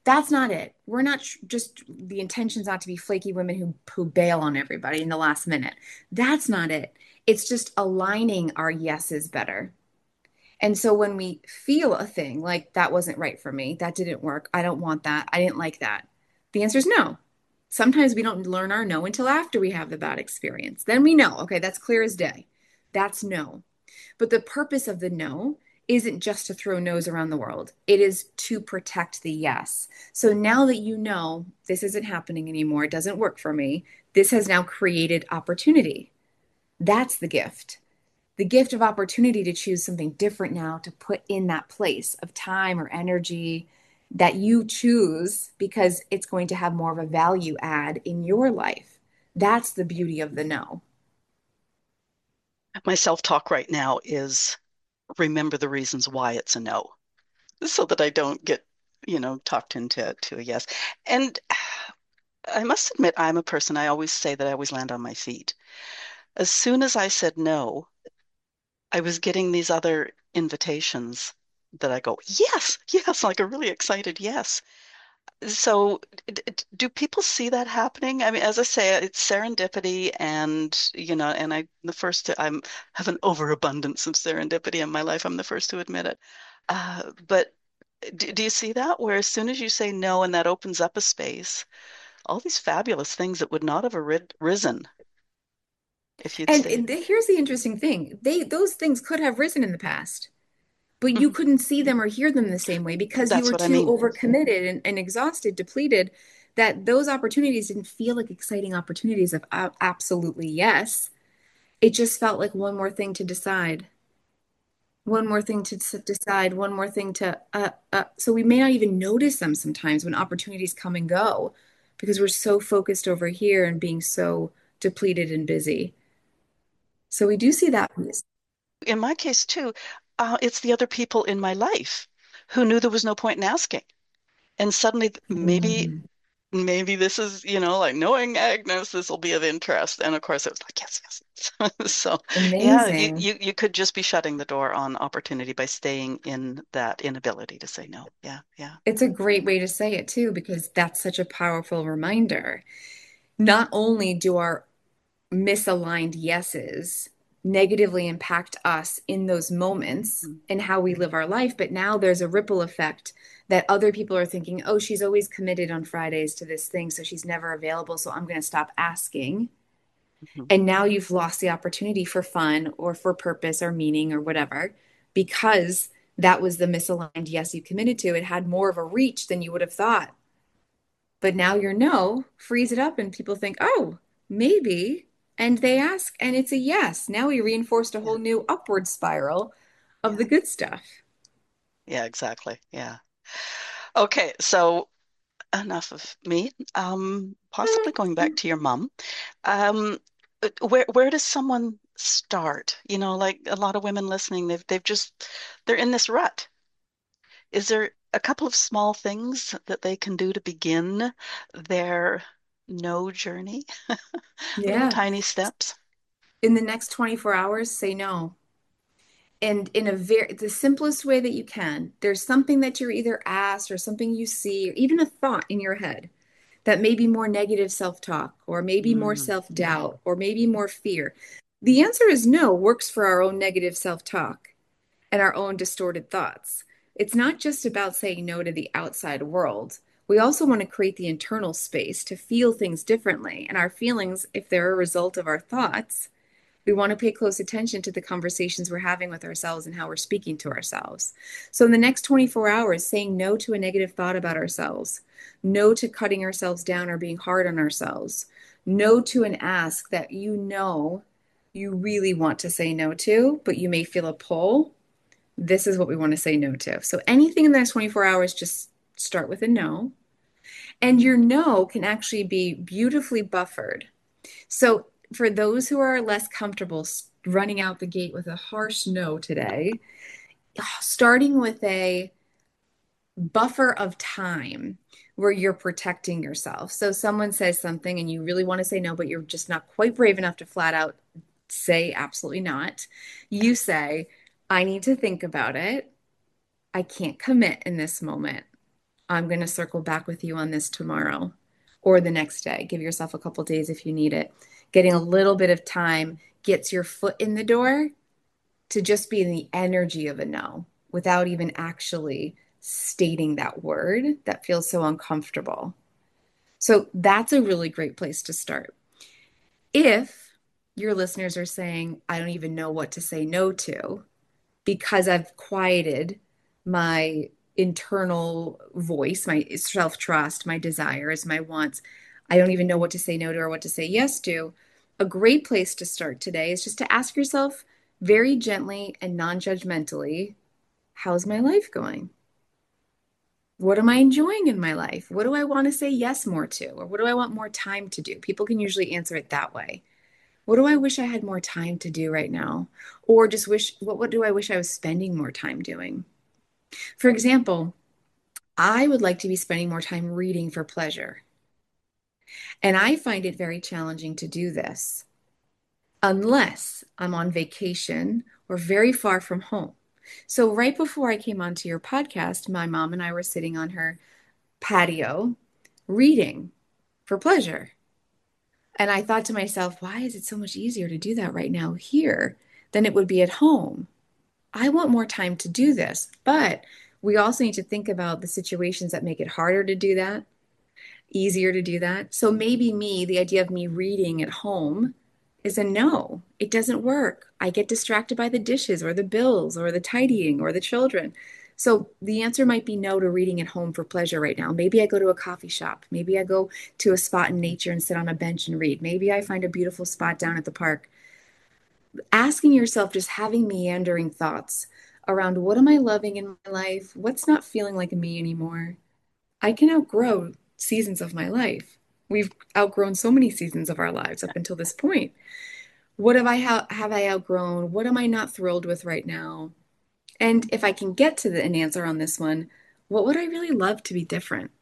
That's not it. We're not tr- just the intention's not to be flaky women who who bail on everybody in the last minute. That's not it. It's just aligning our yeses better. And so when we feel a thing like that wasn't right for me, that didn't work, I don't want that, I didn't like that, the answer is no. Sometimes we don't learn our no until after we have the bad experience. Then we know, okay, that's clear as day. That's no. But the purpose of the no isn't just to throw no's around the world. It is to protect the yes. So now that you know this isn't happening anymore, it doesn't work for me, this has now created opportunity. That's the gift. The gift of opportunity to choose something different now, to put in that place of time or energy that you choose because it's going to have more of a value add in your life. That's the beauty of the no. My self-talk right now is remember the reasons why it's a no, so that I don't get, you know, talked into to a yes. And I must admit, I'm a person, I always say that I always land on my feet. As soon as I said no, I was getting these other invitations that I go, yes, yes, like a really excited yes. So, d- d- do people see that happening? I mean, as I say, it's serendipity, and you know, and I, the first to, I'm have an overabundance of serendipity in my life. I'm the first to admit it. Uh, but do, do you see that? Where as soon as you say no, and that opens up a space, all these fabulous things that would not have arid risen if you'd And, stayed. and here's the interesting thing. They those things could have risen in the past, but you Mhm. couldn't see them or hear them the same way because you That's were what I too mean. overcommitted and, and exhausted, depleted, that those opportunities didn't feel like exciting opportunities of uh, absolutely yes. It just felt like one more thing to decide, one more thing to s- decide, one more thing to, uh, uh. So we may not even notice them sometimes when opportunities come and go because we're so focused over here and being so depleted and busy. So we do see that piece. In my case too, uh, it's the other people in my life who knew there was no point in asking. And suddenly, maybe, Mm, maybe this is, you know, like knowing Agnes, this will be of interest. And of course, it was like, yes, yes. So, yeah, you, amazing. you you could just be shutting the door on opportunity by staying in that inability to say no. Yeah, yeah. It's a great way to say it too, because that's such a powerful reminder. Not only do our misaligned yeses negatively impact us in those moments Mhm. and how we live our life, but now there's a ripple effect that other people are thinking, oh, she's always committed on Fridays to this thing, so she's never available, so I'm going to stop asking. Mhm. And now you've lost the opportunity for fun or for purpose or meaning or whatever because that was the misaligned yes you committed to. It had more of a reach than you would have thought. But now your no frees it up, and people think, oh, maybe. And they ask, and it's a yes. Now we reinforced a Yeah, whole new upward spiral of yeah, the good stuff. yeah, exactly. Yeah. Okay, so enough of me. Um, possibly going back to your mom. Um, uh, where where does someone start? You know, like a lot of women listening, they've they've just they're in this rut. Is there a couple of small things that they can do to begin their no journey? Little Yeah. tiny steps? In the next twenty-four hours, say no. And in a very, the simplest way that you can, there's something that you're either asked or something you see, or even a thought in your head that may be more negative self-talk, or maybe more Mm, self-doubt, or maybe more fear. The answer is no, works for our own negative self-talk and our own distorted thoughts. It's not just about saying no to the outside world. We also want to create the internal space to feel things differently. And our feelings, if they're a result of our thoughts, we want to pay close attention to the conversations we're having with ourselves and how we're speaking to ourselves. So, in the next twenty-four hours, saying no to a negative thought about ourselves, no to cutting ourselves down or being hard on ourselves, no to an ask that you know you really want to say no to, but you may feel a pull. This is what we want to say no to. So, anything in the next twenty-four hours, just start with a no. And your no can actually be beautifully buffered. So, for those who are less comfortable running out the gate with a harsh no today, starting with a buffer of time where you're protecting yourself. So, someone says something and you really want to say no, but you're just not quite brave enough to flat out say absolutely not. You say, I need to think about it. I can't commit in this moment. I'm going to circle back with you on this tomorrow or the next day. Give yourself a couple days if you need it. Getting a little bit of time gets your foot in the door to just be in the energy of a no without even actually stating that word that feels so uncomfortable. So that's a really great place to start. If your listeners are saying, I don't even know what to say no to because I've quieted my internal voice, my self trust, my desires, my wants, I don't even know what to say no to or what to say yes to. A great place to start today is just to ask yourself very gently and non judgmentally, how's my life going? What am I enjoying in my life? What do I want to say yes more to? Or what do I want more time to do? People can usually answer it that way. What do I wish I had more time to do right now? Or just wish, what, what do I wish I was spending more time doing? For example, I would like to be spending more time reading for pleasure. And I find it very challenging to do this unless I'm on vacation or very far from home. So, right before I came onto your podcast, my mom and I were sitting on her patio reading for pleasure. And I thought to myself, why is it so much easier to do that right now here than it would be at home? I want more time to do this, but we also need to think about the situations that make it harder to do that, easier to do that. So maybe me, the idea of me reading at home is a no. It doesn't work. I get distracted by the dishes or the bills or the tidying or the children. So the answer might be no to reading at home for pleasure right now. Maybe I go to a coffee shop. Maybe I go to a spot in nature and sit on a bench and read. Maybe I find a beautiful spot down at the park. Asking yourself, just having meandering thoughts around what am I loving in my life? What's not feeling like me anymore? I can outgrow seasons of my life. We've outgrown so many seasons of our lives up until this point. What have I ha- have I outgrown? What am I not thrilled with right now? And if I can get to the, an answer on this one, what would I really love to be different?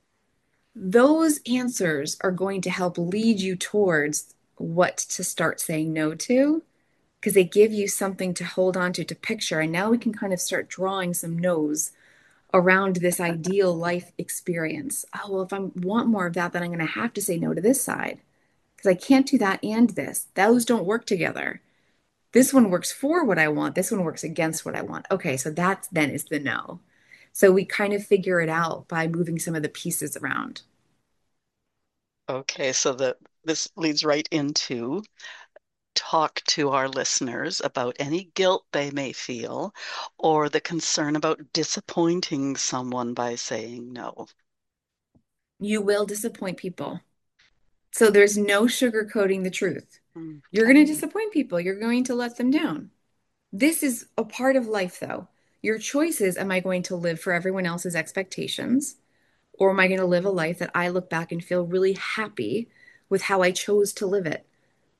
Those answers are going to help lead you towards what to start saying no to because they give you something to hold on to, to picture. And now we can kind of start drawing some no's around this ideal life experience. Oh, well, if I want more of that, then I'm going to have to say no to this side because I can't do that and this. Those don't work together. This one works for what I want. This one works against what I want. Okay, so that then is the no. So we kind of figure it out by moving some of the pieces around. Okay, so the this leads right into talk to our listeners about any guilt they may feel or the concern about disappointing someone by saying no. You will disappoint people. So there's no sugarcoating the truth. You're Okay. going to disappoint people. You're going to let them down. This is a part of life, though. Your choice is, am I going to live for everyone else's expectations? Or am I going to live a life that I look back and feel really happy with how I chose to live it?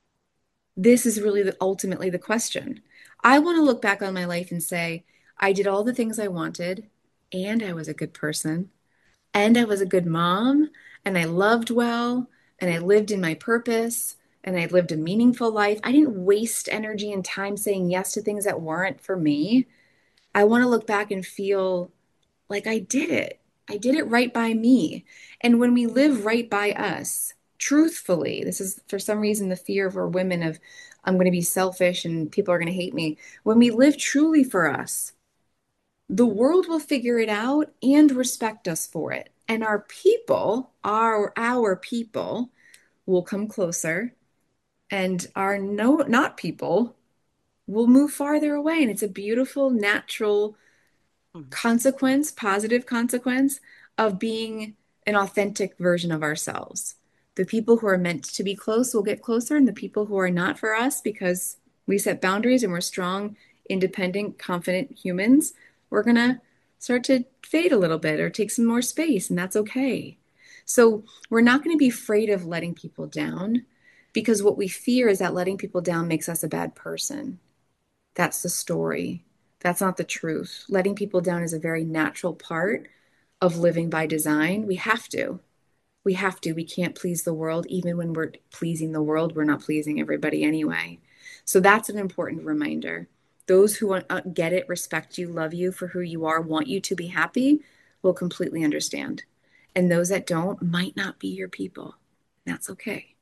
This is really the, ultimately the question. I want to look back on my life and say, I did all the things I wanted, and I was a good person, and I was a good mom, and I loved well, and I lived in my purpose, and I lived a meaningful life. I didn't waste energy and time saying yes to things that weren't for me. I want to look back and feel like I did it. I did it right by me. And when we live right by us, truthfully, this is for some reason the fear for women of I'm going to be selfish and people are going to hate me. When we live truly for us, the world will figure it out and respect us for it. And our people, our our people will come closer and our no not people will move farther away. And it's a beautiful, natural Mhm. consequence, positive consequence of being an authentic version of ourselves. The people who are meant to be close will get closer, and the people who are not for us because we set boundaries and we're strong, independent, confident humans, we're going to start to fade a little bit or take some more space, and that's okay. So we're not going to be afraid of letting people down because what we fear is that letting people down makes us a bad person. That's the story. That's not the truth. Letting people down is a very natural part of living by design. We have to. We have to. We can't please the world. Even when we're pleasing the world, we're not pleasing everybody anyway. So that's an important reminder. Those who want, uh, get it, respect you, love you for who you are, want you to be happy, will completely understand. And those that don't might not be your people. That's okay.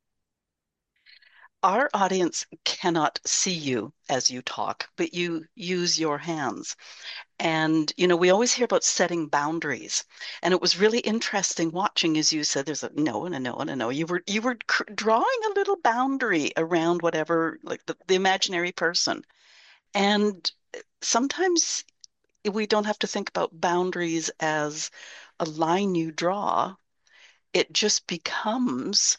Our audience cannot see you as you talk, but you use your hands. And, you know, we always hear about setting boundaries. And it was really interesting watching as you said, there's a no and a no and a no. You were you were cr- drawing a little boundary around whatever, like the, the imaginary person. And sometimes we don't have to think about boundaries as a line you draw. It just becomes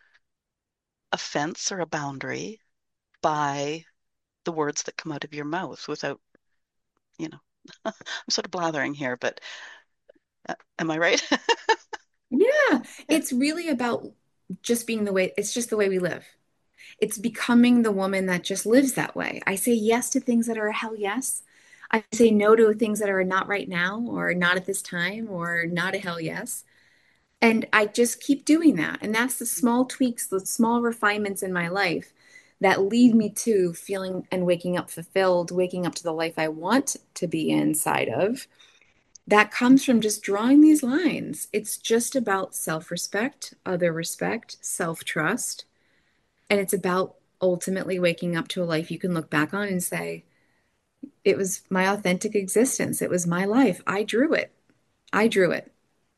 a fence or a boundary by the words that come out of your mouth without, you know, I'm sort of blathering here, but uh, am I right? Yeah, Yeah. it's really about just being the way, it's just the way we live. It's becoming the woman that just lives that way. I say yes to things that are a hell yes. I say no to things that are not right now or not at this time or not a hell yes. And I just keep doing that. And that's the small tweaks, the small refinements in my life that lead me to feeling and waking up fulfilled, waking up to the life I want to be inside of. That comes from just drawing these lines. It's just about self respect, other respect, self trust. And it's about ultimately waking up to a life you can look back on and say, it was my authentic existence. It was my life. I drew it. I drew it.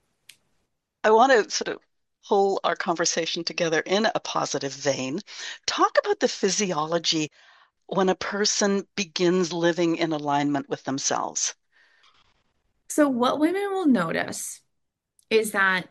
I want to sort of pull our conversation together in a positive vein. Talk about the physiology when a person begins living in alignment with themselves. So, what women will notice is that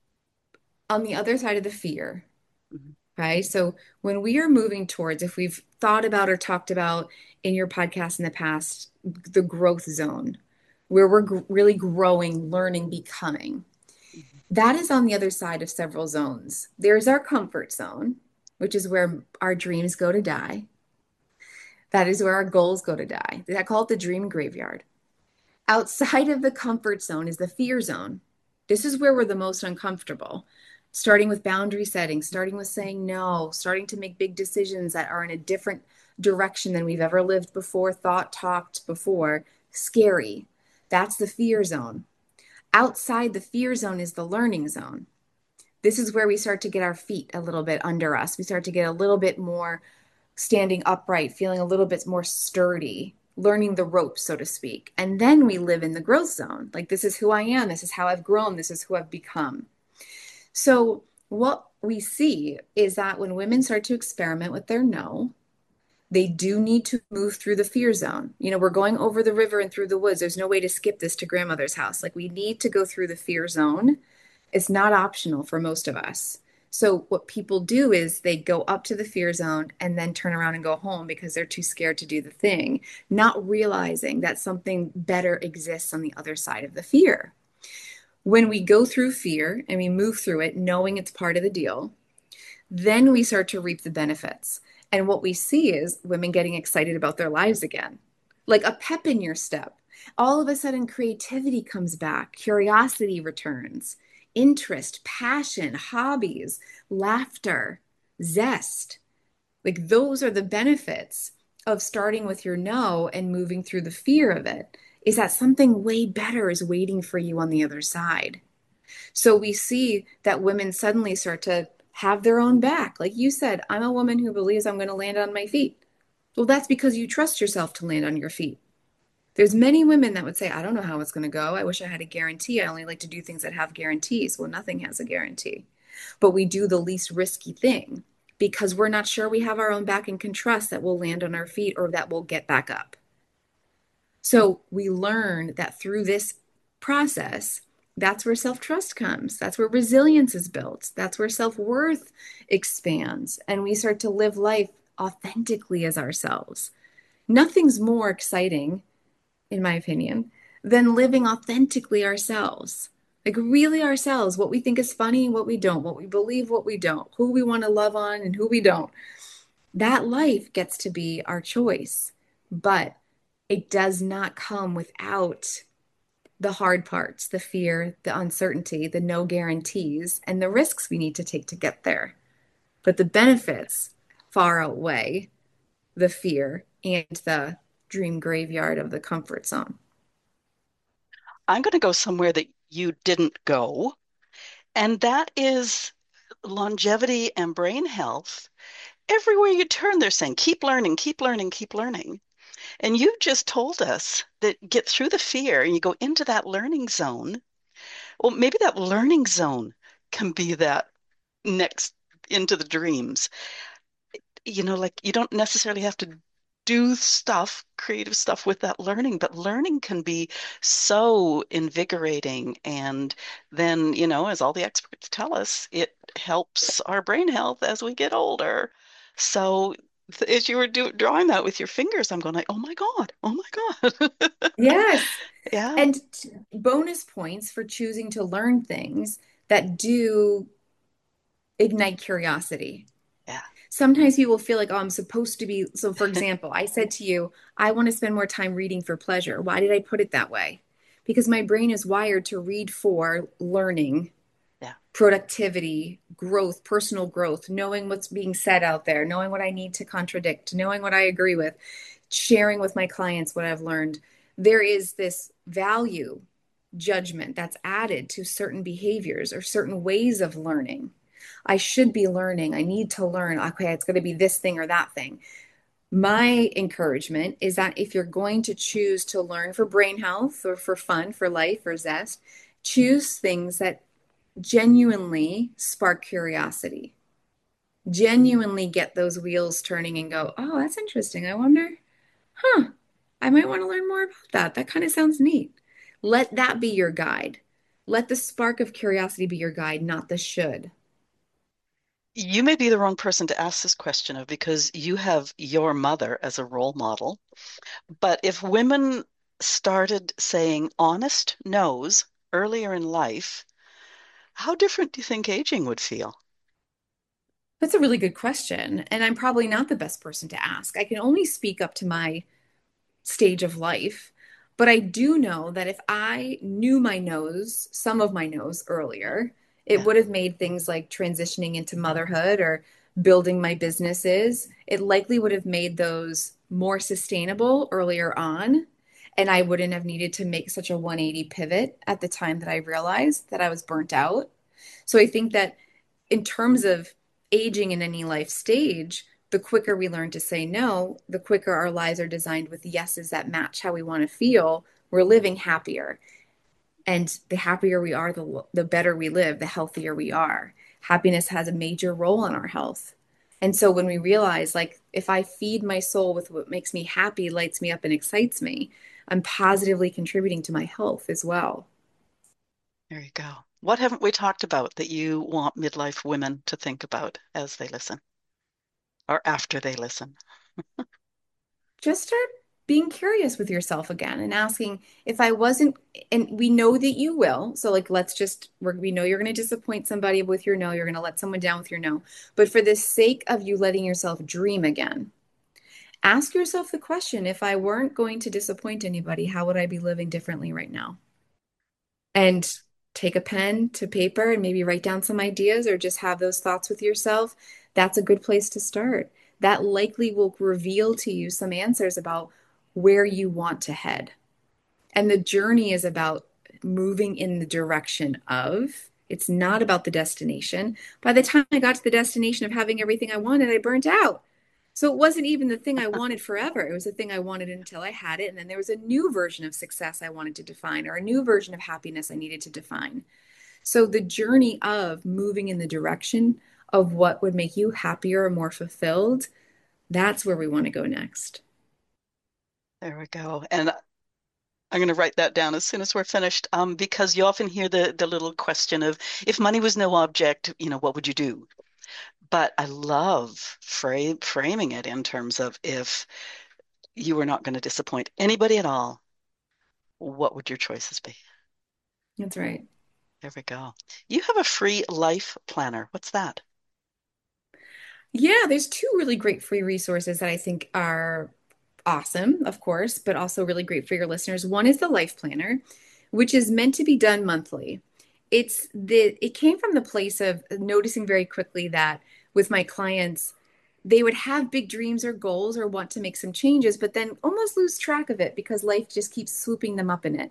on the other side of the fear, Mhm. okay? So, when we are moving towards, if we've thought about or talked about in your podcast in the past, the growth zone, where we're gr- really growing, learning, becoming, Mhm. that is on the other side of several zones. There's our comfort zone, which is where our dreams go to die. That is where our goals go to die. I call it the dream graveyard. Outside of the comfort zone is the fear zone. This is where we're the most uncomfortable. Starting with boundary setting, starting with saying no, starting to make big decisions that are in a different direction than we've ever lived before, thought, talked before. Scary. That's the fear zone. Outside the fear zone is the learning zone. This is where we start to get our feet a little bit under us. We start to get a little bit more standing upright, feeling a little bit more sturdy, learning the ropes, so to speak. And then we live in the growth zone. Like, this is who I am. This is how I've grown. This is who I've become. So, what we see is that when women start to experiment with their no, they do need to move through the fear zone. You know, we're going over the river and through the woods. There's no way to skip this to grandmother's house. Like, we need to go through the fear zone. It's not optional for most of us. So, what people do is they go up to the fear zone and then turn around and go home because they're too scared to do the thing, not realizing that something better exists on the other side of the fear. When we go through fear and we move through it, knowing it's part of the deal, then we start to reap the benefits. And what we see is women getting excited about their lives again, like a pep in your step. All of a sudden, creativity comes back, curiosity returns, interest, passion, hobbies, laughter, zest. Like, those are the benefits of starting with your no and moving through the fear of it, is that something way better is waiting for you on the other side. So we see that women suddenly start to have their own back. Like you said, I'm a woman who believes I'm going to land on my feet. Well, that's because you trust yourself to land on your feet. There's many women that would say, I don't know how it's going to go. I wish I had a guarantee. I only like to do things that have guarantees. Well, nothing has a guarantee. But we do the least risky thing because we're not sure we have our own back and can trust that we'll land on our feet or that we'll get back up. So we learn that through this process, that's where self trust comes. That's where resilience is built. That's where self worth expands. And we start to live life authentically as ourselves. Nothing's more exciting, in my opinion, than living authentically ourselves. Like, really ourselves, what we think is funny, what we don't, what we believe, what we don't, who we want to love on, and who we don't. That life gets to be our choice. But it does not come without the hard parts, the fear, the uncertainty, the no guarantees, and the risks we need to take to get there. But the benefits far outweigh the fear and the dream graveyard of the comfort zone. I'm going to go somewhere that you didn't go, and that is longevity and brain health. Everywhere you turn, they're saying, keep learning, keep learning, keep learning. And you just told us that get through the fear and you go into that learning zone. Well, maybe that learning zone can be that next into the dreams. You know, like you don't necessarily have to do stuff, creative stuff with that learning, but learning can be so invigorating. And then, you know, as all the experts tell us, it helps our brain health as we get older. So th- as you were do drawing that with your fingers, I'm going like, oh my God, oh my God. Yes. Yeah, And t- bonus points for choosing to learn things that do ignite curiosity. yeah. Sometimes people feel like, oh, I'm supposed to be. So, for example, I said to you, I want to spend more time reading for pleasure. Why did I put it that way? Because my brain is wired to read for learning, Yeah. productivity, growth, personal growth, knowing what's being said out there, knowing what I need to contradict, knowing what I agree with, sharing with my clients what I've learned. There is this value judgment that's added to certain behaviors or certain ways of learning. I should be learning. I need to learn. Okay, it's going to be this thing or that thing. My encouragement is that if you're going to choose to learn for brain health or for fun, for life or zest, choose things that genuinely spark curiosity, genuinely get those wheels turning and go, oh, that's interesting. I wonder, huh, I might want to learn more about that. That kind of sounds neat. Let that be your guide. Let the spark of curiosity be your guide, not the should. You may be the wrong person to ask this question of because you have your mother as a role model. But if women started saying honest no's earlier in life, how different do you think aging would feel? That's a really good question. And I'm probably not the best person to ask. I can only speak up to my stage of life. But I do know that if I knew my nose, some of my nose earlier, it Yeah. would have made things like transitioning into motherhood or building my businesses. It likely would have made those more sustainable earlier on. And I wouldn't have needed to make such a one eighty pivot at the time that I realized that I was burnt out. So I think that in terms of aging in any life stage, the quicker we learn to say no, the quicker our lives are designed with yeses that match how we want to feel. We're living happier. And the happier we are, the, the better we live, the healthier we are. Happiness has a major role in our health. And so when we realize, like, if I feed my soul with what makes me happy, lights me up, and excites me, I'm positively contributing to my health as well. There you go. What haven't we talked about that you want midlife women to think about as they listen or after they listen? Just start being curious with yourself again and asking if I wasn't, and we know that you will. So, like, let's just, we're, we know you're going to disappoint somebody with your no, you're going to let someone down with your no. But for the sake of you letting yourself dream again, ask yourself the question, if I weren't going to disappoint anybody, how would I be living differently right now? And take a pen to paper and maybe write down some ideas or just have those thoughts with yourself. That's a good place to start. That likely will reveal to you some answers about where you want to head. And the journey is about moving in the direction of, it's not about the destination. By the time I got to the destination of having everything I wanted, I burnt out. So it wasn't even the thing I wanted forever. It was the thing I wanted until I had it. And then there was a new version of success I wanted to define, or a new version of happiness I needed to define. So the journey of moving in the direction of what would make you happier or more fulfilled, that's where we want to go next. There we go. And I'm going to write that down as soon as we're finished, um, because you often hear the the little question of if money was no object, you know, what would you do? But I love fra framing it in terms of if you were not going to disappoint anybody at all, what would your choices be? That's right. There we go. You have a free life planner. What's that? Yeah, there's two really great free resources that I think are awesome, of course, but also really great for your listeners. One is the Life Planner, which is meant to be done monthly. It's the it came from the place of noticing very quickly that with my clients, they would have big dreams or goals or want to make some changes, but then almost lose track of it because life just keeps swooping them up in it.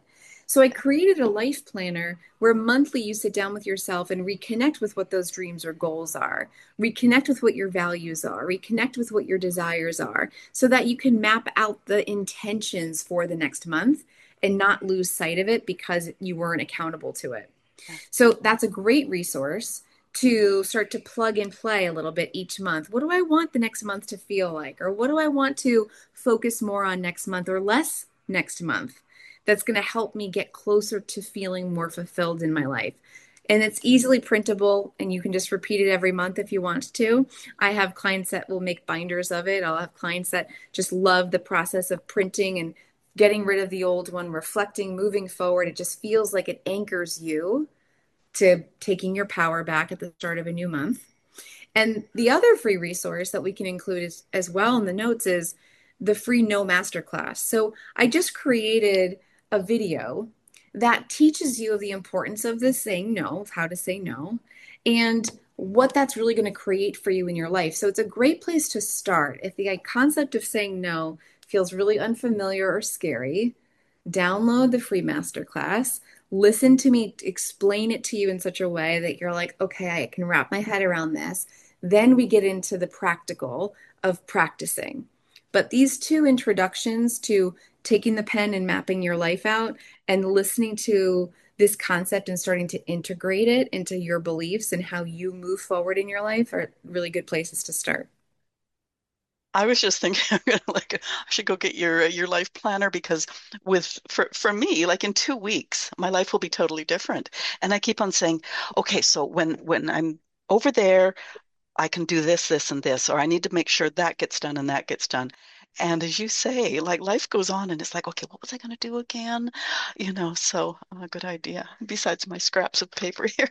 So I created a life planner where monthly you sit down with yourself and reconnect with what those dreams or goals are, reconnect with what your values are, reconnect with what your desires are, so that you can map out the intentions for the next month and not lose sight of it because you weren't accountable to it. Yeah. So that's a great resource to start to plug and play a little bit each month. What do I want the next month to feel like? Or what do I want to focus more on next month or less next month? That's going to help me get closer to feeling more fulfilled in my life. And it's easily printable, and you can just repeat it every month if you want to. I have clients that will make binders of it. I'll have clients that just love the process of printing and getting rid of the old one, reflecting, moving forward. It just feels like it anchors you to taking your power back at the start of a new month. And the other free resource that we can include is, as well in the notes is the free No Masterclass. So I just created a video that teaches you the importance of this saying no, of how to say no, and what that's really going to create for you in your life. So it's a great place to start. If the concept of saying no feels really unfamiliar or scary, download the free masterclass. Listen to me explain it to you in such a way that you're like, okay, I can wrap my head around this. Then we get into the practical of practicing. But these two introductions to taking the pen and mapping your life out and listening to this concept and starting to integrate it into your beliefs and how you move forward in your life are really good places to start. I was just thinking, I'm gonna like, I should go get your your life planner because with for for me, like in two weeks, my life will be totally different. And I keep on saying, okay, so when when I'm over there, I can do this, this, and this, or I need to make sure that gets done and that gets done. And as you say, like life goes on and it's like, okay, what was I going to do again? You know, so a good idea. Besides my scraps of paper here.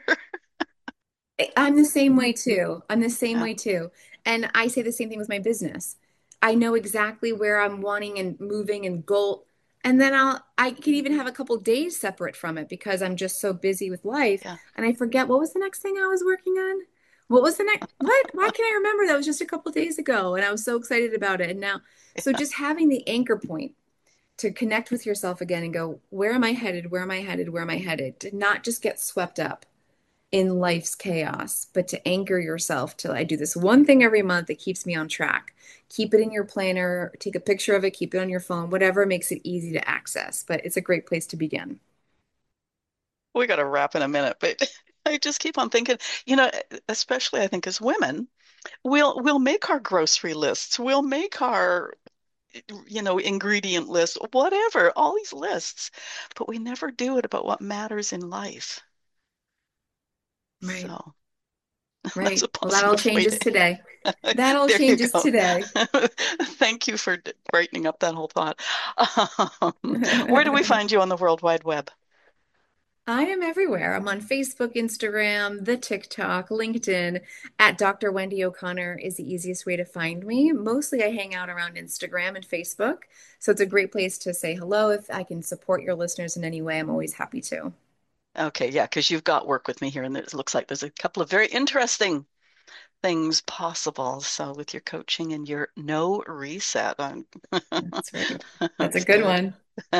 I'm the same way too. I'm the same Yeah, way too. And I say the same thing with my business. I know exactly where I'm wanting and moving and goal. And then I'll I can even have a couple days separate from it because I'm just so busy with life yeah. and I forget what was the next thing I was working on? What was the next what? Why can't I remember? That was just a couple days ago and I was so excited about it. And now so just having the anchor point to connect with yourself again and go, where am I headed? Where am I headed? Where am I headed? To not just get swept up in life's chaos, but to anchor yourself to I do this one thing every month that keeps me on track. Keep it in your planner, take a picture of it, keep it on your phone, whatever makes it easy to access. But it's a great place to begin. We got to wrap in a minute, but I just keep on thinking, you know, especially I think as women, we'll we'll make our grocery lists, we'll make our, you know, ingredient list, whatever, all these lists, but we never do it about what matters in life. Right. So that's a Right. Well, that all positive way changes to. today. That all There you changes go. today. Thank you for brightening up that whole thought. Um, where do we find you on the World Wide Web? I am everywhere. I'm on Facebook, Instagram, the TikTok, LinkedIn. At Doctor Wendy O'Connor is the easiest way to find me. Mostly I hang out around Instagram and Facebook. So it's a great place to say hello. If I can support your listeners in any way, I'm always happy to. Okay, yeah, because you've got work with me here, and it looks like there's a couple of very interesting things possible. So with your coaching and your no reset, I'm That's right. That's a that's good good. one.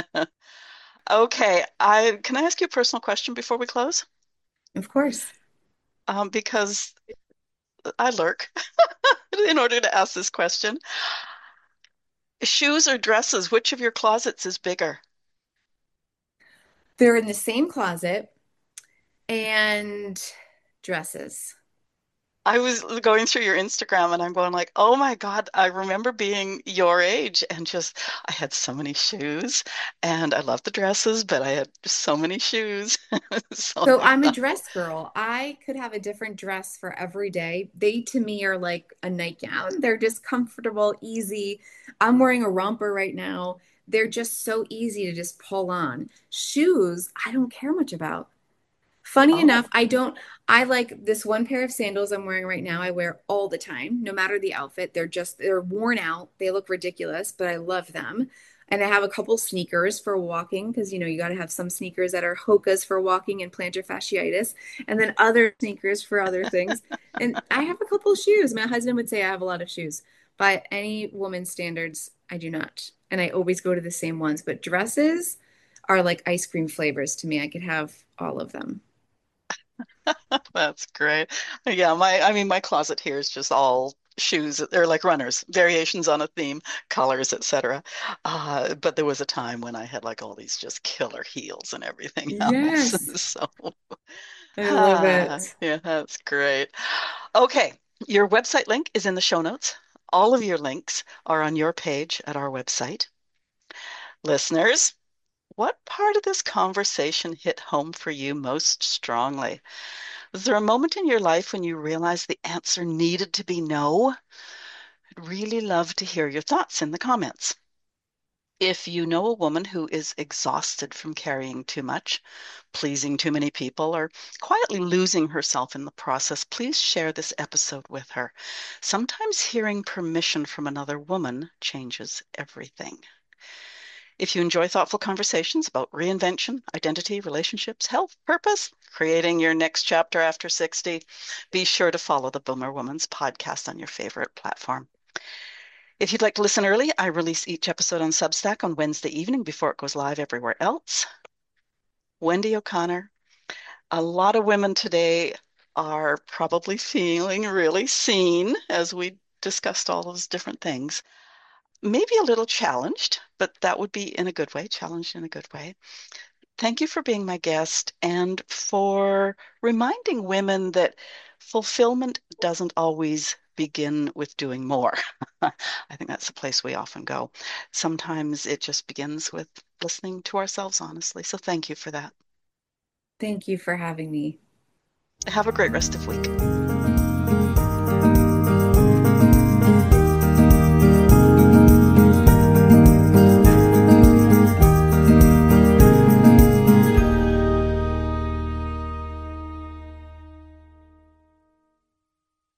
Okay, I can I ask you a personal question before we close? Of course. Um, because I lurk in order to ask this question. Shoes or dresses, which of your closets is bigger? They're in the same closet and dresses. I was going through your Instagram and I'm going like, oh my God, I remember being your age and just I had so many shoes and I love the dresses, but I had so many shoes. So So I I'm a thought, dress girl. I could have a different dress for every day. They to me are like a nightgown. They're just comfortable, easy. I'm wearing a romper right now. They're just so easy to just pull on. Shoes, I don't care much about. Funny enough, oh, I don't, I like this one pair of sandals I'm wearing right now. I wear all the time, no matter the outfit. They're just, they're worn out. They look ridiculous, but I love them. And I have a couple sneakers for walking because, you know, you got to have some sneakers that are Hoka's for walking and plantar fasciitis, and then other sneakers for other things. And I have a couple shoes. My husband would say I have a lot of shoes. By any woman's standards, I do not. And I always go to the same ones. But dresses, are like ice cream flavors to me. I could have all of them. That's great. Yeah, my I mean my closet here is just all shoes. They're like runners, variations on a theme, colors, et cetera. Uh, but there was a time when I had like all these just killer heels and everything else. Yes, So, I love ah, it. yeah, that's great. Okay, your website link is in the show notes. All of your links are on your page at our website. Listeners, what part of this conversation hit home for you most strongly? Was there a moment in your life when you realized the answer needed to be no? I'd really love to hear your thoughts in the comments. If you know a woman who is exhausted from carrying too much, pleasing too many people, or quietly losing herself in the process, please share this episode with her. Sometimes hearing permission from another woman changes everything. If you enjoy thoughtful conversations about reinvention, identity, relationships, health, purpose, creating your next chapter after sixty, be sure to follow the Boomer Woman's podcast on your favorite platform. If you'd like to listen early, I release each episode on Substack on Wednesday evening before it goes live everywhere else. Wendy O'Connor, a lot of women today are probably feeling really seen as we discussed all those different things. Maybe a little challenged, but that would be in a good way, challenged in a good way. Thank you for being my guest and for reminding women that fulfillment doesn't always begin with doing more. I think that's the place we often go. Sometimes it just begins with listening to ourselves honestly. So thank you for that. Thank you for having me. Have a great rest of week.